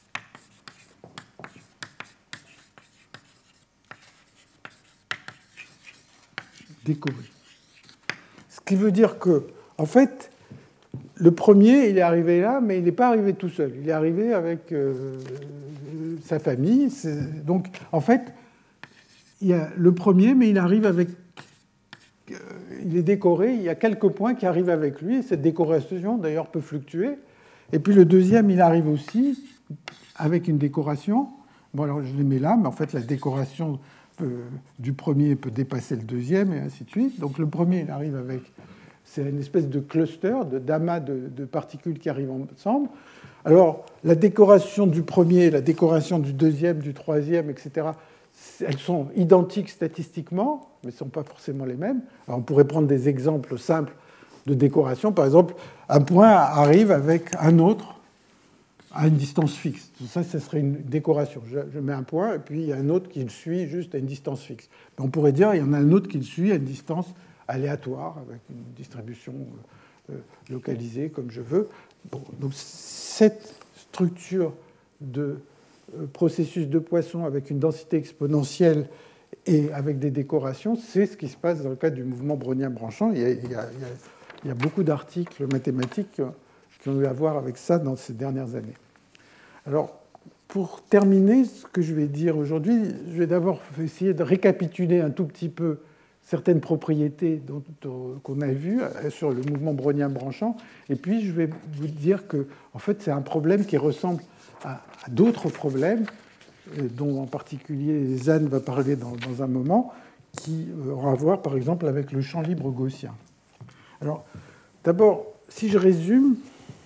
décorée. Ce qui veut dire que, en fait, le premier, il est arrivé là, mais il n'est pas arrivé tout seul. Il est arrivé avec euh, sa famille. Donc, en fait, il y a le premier, mais il arrive avec... Euh, il est décoré, il y a quelques points qui arrivent avec lui. Cette décoration, d'ailleurs, peut fluctuer. Et puis le deuxième, il arrive aussi avec une décoration. Bon, alors, je les mets là, mais en fait, la décoration peut, du premier peut dépasser le deuxième, et ainsi de suite. Donc, le premier, il arrive avec... C'est une espèce de cluster, de d'amas de, de particules qui arrivent ensemble. Alors, la décoration du premier, la décoration du deuxième, du troisième, et cetera, elles sont identiques statistiquement, mais ne sont pas forcément les mêmes. Alors, on pourrait prendre des exemples simples de décoration. Par exemple, un point arrive avec un autre à une distance fixe. Ça, ce serait une décoration. Je, je mets un point, et puis il y a un autre qui le suit juste à une distance fixe. Mais on pourrait dire qu'il y en a un autre qui le suit à une distance aléatoire, avec une distribution euh, localisée comme je veux. Bon, donc cette structure de processus de Poisson avec une densité exponentielle et avec des décorations, c'est ce qui se passe dans le cas du mouvement brownien-branchant. Il y a, il y a, il y a beaucoup d'articles mathématiques qui ont eu à voir avec ça dans ces dernières années. Alors, pour terminer, ce que je vais dire aujourd'hui, je vais d'abord essayer de récapituler un tout petit peu certaines propriétés qu'on a vues sur le mouvement brownien-branchant, et puis je vais vous dire que, en fait, c'est un problème qui ressemble à, à d'autres problèmes, dont en particulier Zahn va parler dans, dans un moment, qui ont à voir, par exemple, avec le champ libre gaussien. Alors, d'abord, si je résume,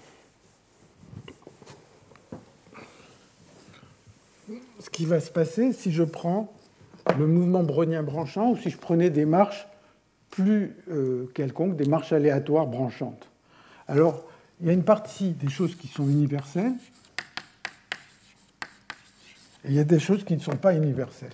ce qui va se passer si je prends le mouvement brownien-branchant ou si je prenais des marches plus euh, quelconques, des marches aléatoires branchantes. Alors, il y a une partie des choses qui sont universelles et il y a des choses qui ne sont pas universelles.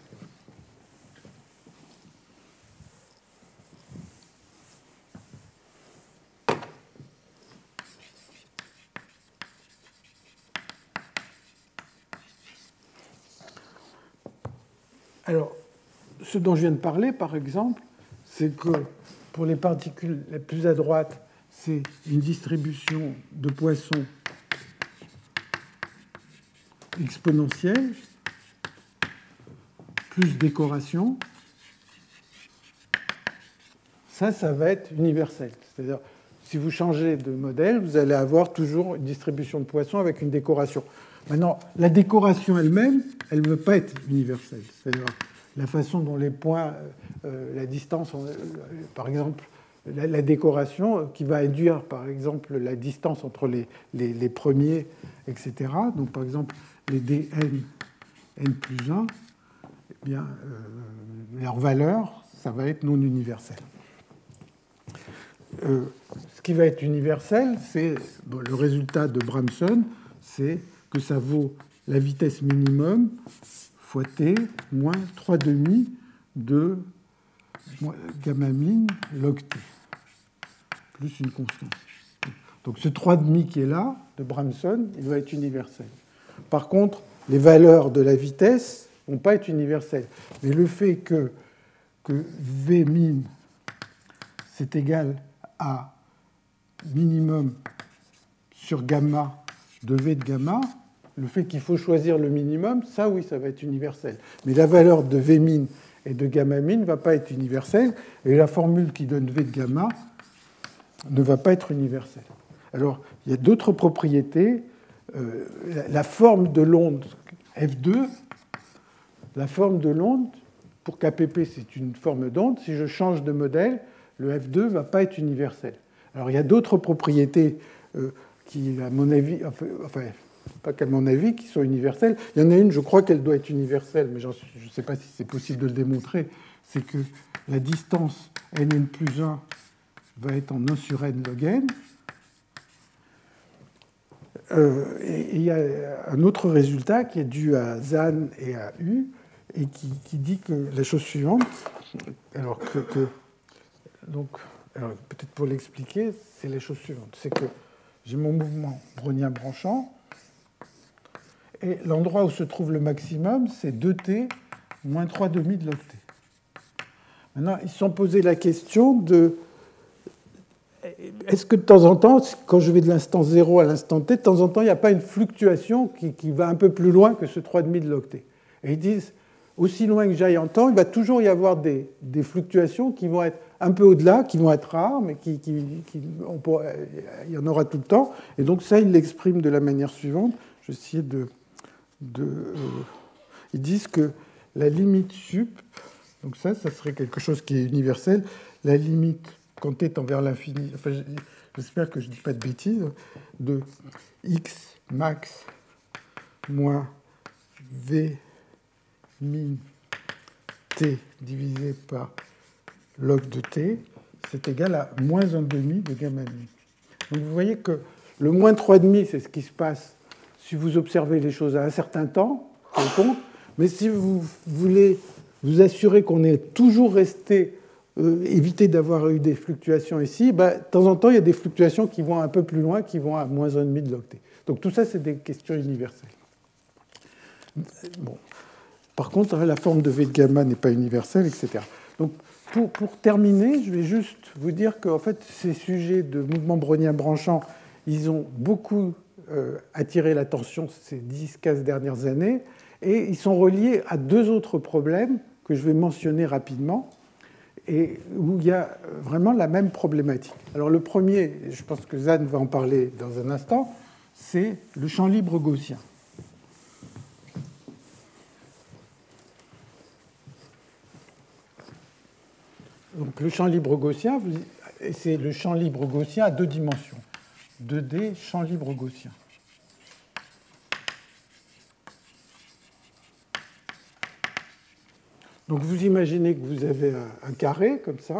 Alors, ce dont je viens de parler, par exemple, c'est que pour les particules les plus à droite, c'est une distribution de Poisson exponentielle, plus décoration. Ça, ça va être universel. C'est-à-dire, si vous changez de modèle, vous allez avoir toujours une distribution de Poisson avec une décoration. Maintenant, la décoration elle-même, elle ne veut pas être universelle. C'est-à-dire la façon dont les points, euh, la distance, euh, par exemple, la, la décoration qui va induire, par exemple, la distance entre les, les, les premiers, et cetera. Donc, par exemple, les dn, n plus un, eh bien, euh, leur valeur, ça va être non universel. Euh, ce qui va être universel, c'est bon, le résultat de Bramson, c'est que ça vaut la vitesse minimum fois t moins trois demi de gamma min log t, plus une constante. Donc ce trois demi qui est là, de Bramson, il va être universel. Par contre, les valeurs de la vitesse ne vont pas être universelles. Mais le fait que, que v min, c'est égal à minimum sur gamma de v de gamma, le fait qu'il faut choisir le minimum, ça oui, ça va être universel. Mais la valeur de v min et de gamma min ne va pas être universelle, et la formule qui donne v de gamma ne va pas être universelle. Alors, il y a d'autres propriétés. Euh, la, la forme de l'onde f deux, la forme de l'onde, pour K P P, c'est une forme d'onde. Si je change de modèle, le f deux ne va pas être universel. Alors, il y a d'autres propriétés euh, qui, à mon avis, enfin, enfin pas qu'à mon avis, qui sont universelles. Il y en a une, je crois qu'elle doit être universelle, mais je ne sais pas si c'est possible de le démontrer. C'est que la distance nn plus un va être en un sur n log n. Euh, et il y a un autre résultat qui est dû à Zahn et à U, et qui, qui dit que la chose suivante, alors que, que donc, alors peut-être pour l'expliquer, c'est la chose suivante, c'est que j'ai mon mouvement brownien branchant, et l'endroit où se trouve le maximum, c'est deux t moins trois demi de log t. Maintenant, ils se sont posé la question de est-ce que de temps en temps, quand je vais de l'instant zéro à l'instant t, de temps en temps, il n'y a pas une fluctuation qui, qui va un peu plus loin que ce trois demi de log t. Et ils disent, aussi loin que j'aille en temps, il va toujours y avoir des, des fluctuations qui vont être un peu au-delà, qui vont être rares, mais qui, qui, qui on pourra, il y en aura tout le temps. Et donc ça, ils l'expriment de la manière suivante. Je vais essayer de... de euh, ils disent que la limite sup, donc ça, ça serait quelque chose qui est universel, la limite quand t tend vers l'infini, enfin, j'espère que je ne dis pas de bêtises, de x max moins v min t divisé par log de t, c'est égal à moins un demi de gamma min. Donc vous voyez que le moins trois demi, c'est ce qui se passe si vous observez les choses à un certain temps, mais si vous voulez vous assurer qu'on est toujours resté Euh, éviter d'avoir eu des fluctuations ici, bah, de temps en temps, il y a des fluctuations qui vont un peu plus loin, qui vont à moins un demi de log t. Donc tout ça, c'est des questions universelles. Bon. Par contre, la forme de V de gamma n'est pas universelle, et cetera. Donc, pour, pour terminer, je vais juste vous dire que en fait, ces sujets de mouvements browniens branchants, ils ont beaucoup euh, attiré l'attention ces dix quinze dernières années, et ils sont reliés à deux autres problèmes que je vais mentionner rapidement, et où il y a vraiment la même problématique. Alors le premier, je pense que Zan va en parler dans un instant, c'est le champ libre gaussien. Donc le champ libre gaussien, c'est le champ libre gaussien à deux dimensions. deux D, champ libre gaussien. Donc vous imaginez que vous avez un carré comme ça,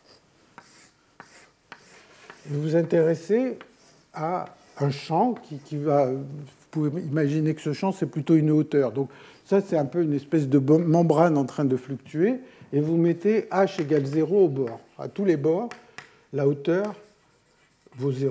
et vous vous intéressez à un champ qui, qui va... Vous pouvez imaginer que ce champ, c'est plutôt une hauteur. Donc ça, c'est un peu une espèce de membrane en train de fluctuer, et vous mettez h égale zéro au bord. À tous les bords, la hauteur vaut zéro.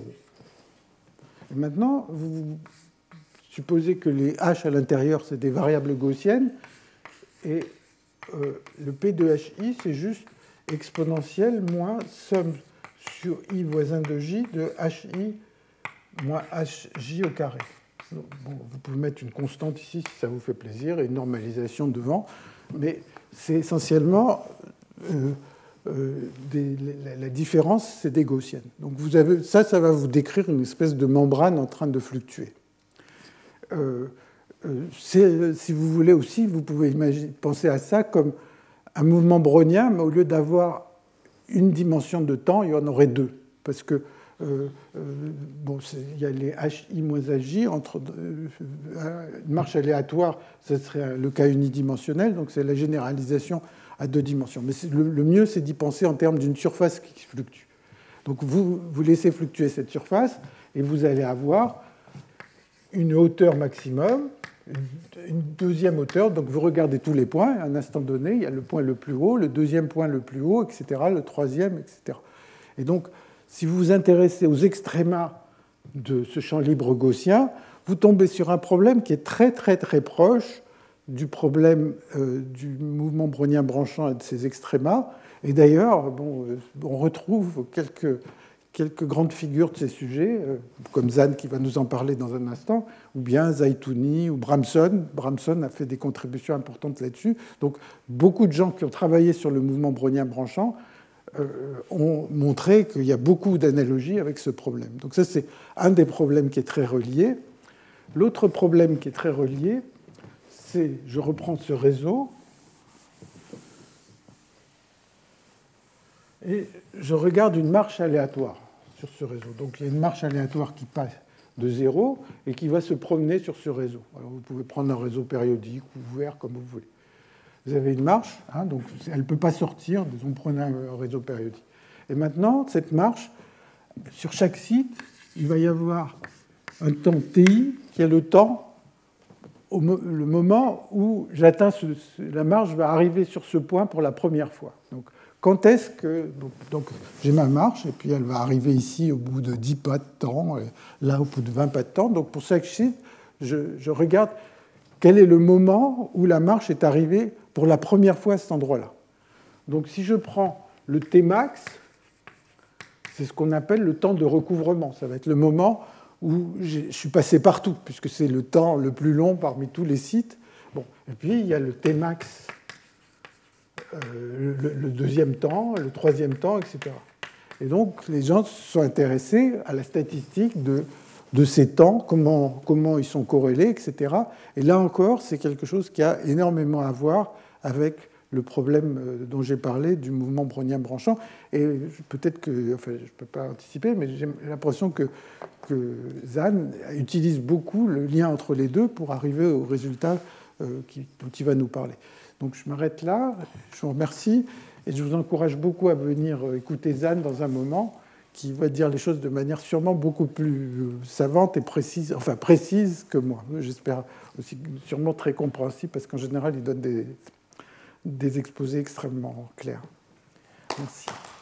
Et maintenant, vous supposez que les h à l'intérieur, c'est des variables gaussiennes, et euh, le P de hi, c'est juste exponentielle moins somme sur i voisin de j de hi moins hj au carré. Bon, vous pouvez mettre une constante ici si ça vous fait plaisir, et une normalisation devant, mais c'est essentiellement euh, euh, des, la, la différence, c'est des gaussiennes. Donc vous avez, ça, ça va vous décrire une espèce de membrane en train de fluctuer. Euh, euh, si vous voulez aussi, vous pouvez imaginer, penser à ça comme un mouvement brownien, mais au lieu d'avoir une dimension de temps, il y en aurait deux, parce que Euh, euh, bon, il y a les hi moins hj, entre euh, une marche aléatoire, ce serait le cas unidimensionnel, donc c'est la généralisation à deux dimensions. Mais le, le mieux, c'est d'y penser en termes d'une surface qui fluctue. Donc vous, vous laissez fluctuer cette surface, et vous allez avoir une hauteur maximum, une deuxième hauteur, donc vous regardez tous les points, à un instant donné, il y a le point le plus haut, le deuxième point le plus haut, et cetera, le troisième, et cetera. Et donc, si vous vous intéressez aux extrémas de ce champ libre gaussien, vous tombez sur un problème qui est très très très proche du problème euh, du mouvement brownien branchant et de ses extrémas. Et d'ailleurs, bon, on retrouve quelques, quelques grandes figures de ces sujets, euh, comme Zan qui va nous en parler dans un instant, ou bien Zaitouni ou Bramson. Bramson a fait des contributions importantes là-dessus. Donc beaucoup de gens qui ont travaillé sur le mouvement brownien branchant ont montré qu'il y a beaucoup d'analogies avec ce problème. Donc ça, c'est un des problèmes qui est très relié. L'autre problème qui est très relié, c'est, je reprends ce réseau, et je regarde une marche aléatoire sur ce réseau. Donc il y a une marche aléatoire qui passe de zéro et qui va se promener sur ce réseau. Alors vous pouvez prendre un réseau périodique ou ouvert, comme vous voulez. Vous avez une marche, hein, donc elle ne peut pas sortir, disons, prenez un réseau périodique. Et maintenant, cette marche, sur chaque site, il va y avoir un temps ti, qui est le temps, au mo- le moment où j'atteins ce, ce, la marche va arriver sur ce point pour la première fois. Donc, quand est-ce que... Donc, donc j'ai ma marche, et puis elle va arriver ici au bout de dix pas de temps, et là au bout de vingt pas de temps. Donc, pour chaque site, je, je regarde quel est le moment où la marche est arrivée pour la première fois à cet endroit-là. Donc si je prends le Tmax, c'est ce qu'on appelle le temps de recouvrement. Ça va être le moment où je suis passé partout, puisque c'est le temps le plus long parmi tous les sites. Bon. Et puis il y a le Tmax, euh, le, le deuxième temps, le troisième temps, et cetera. Et donc les gens se sont intéressés à la statistique de, de ces temps, comment, comment ils sont corrélés, et cetera. Et là encore, c'est quelque chose qui a énormément à voir avec le problème dont j'ai parlé du mouvement brownien branchant. Et peut-être que, enfin, je ne peux pas anticiper, mais j'ai l'impression que, que Zan utilise beaucoup le lien entre les deux pour arriver au résultat euh, qui, dont il va nous parler. Donc je m'arrête là, je vous remercie, et je vous encourage beaucoup à venir écouter Zan dans un moment, qui va dire les choses de manière sûrement beaucoup plus savante et précise, enfin précise que moi. J'espère aussi sûrement très compréhensible, parce qu'en général, il donne des, des exposés extrêmement clairs. Merci.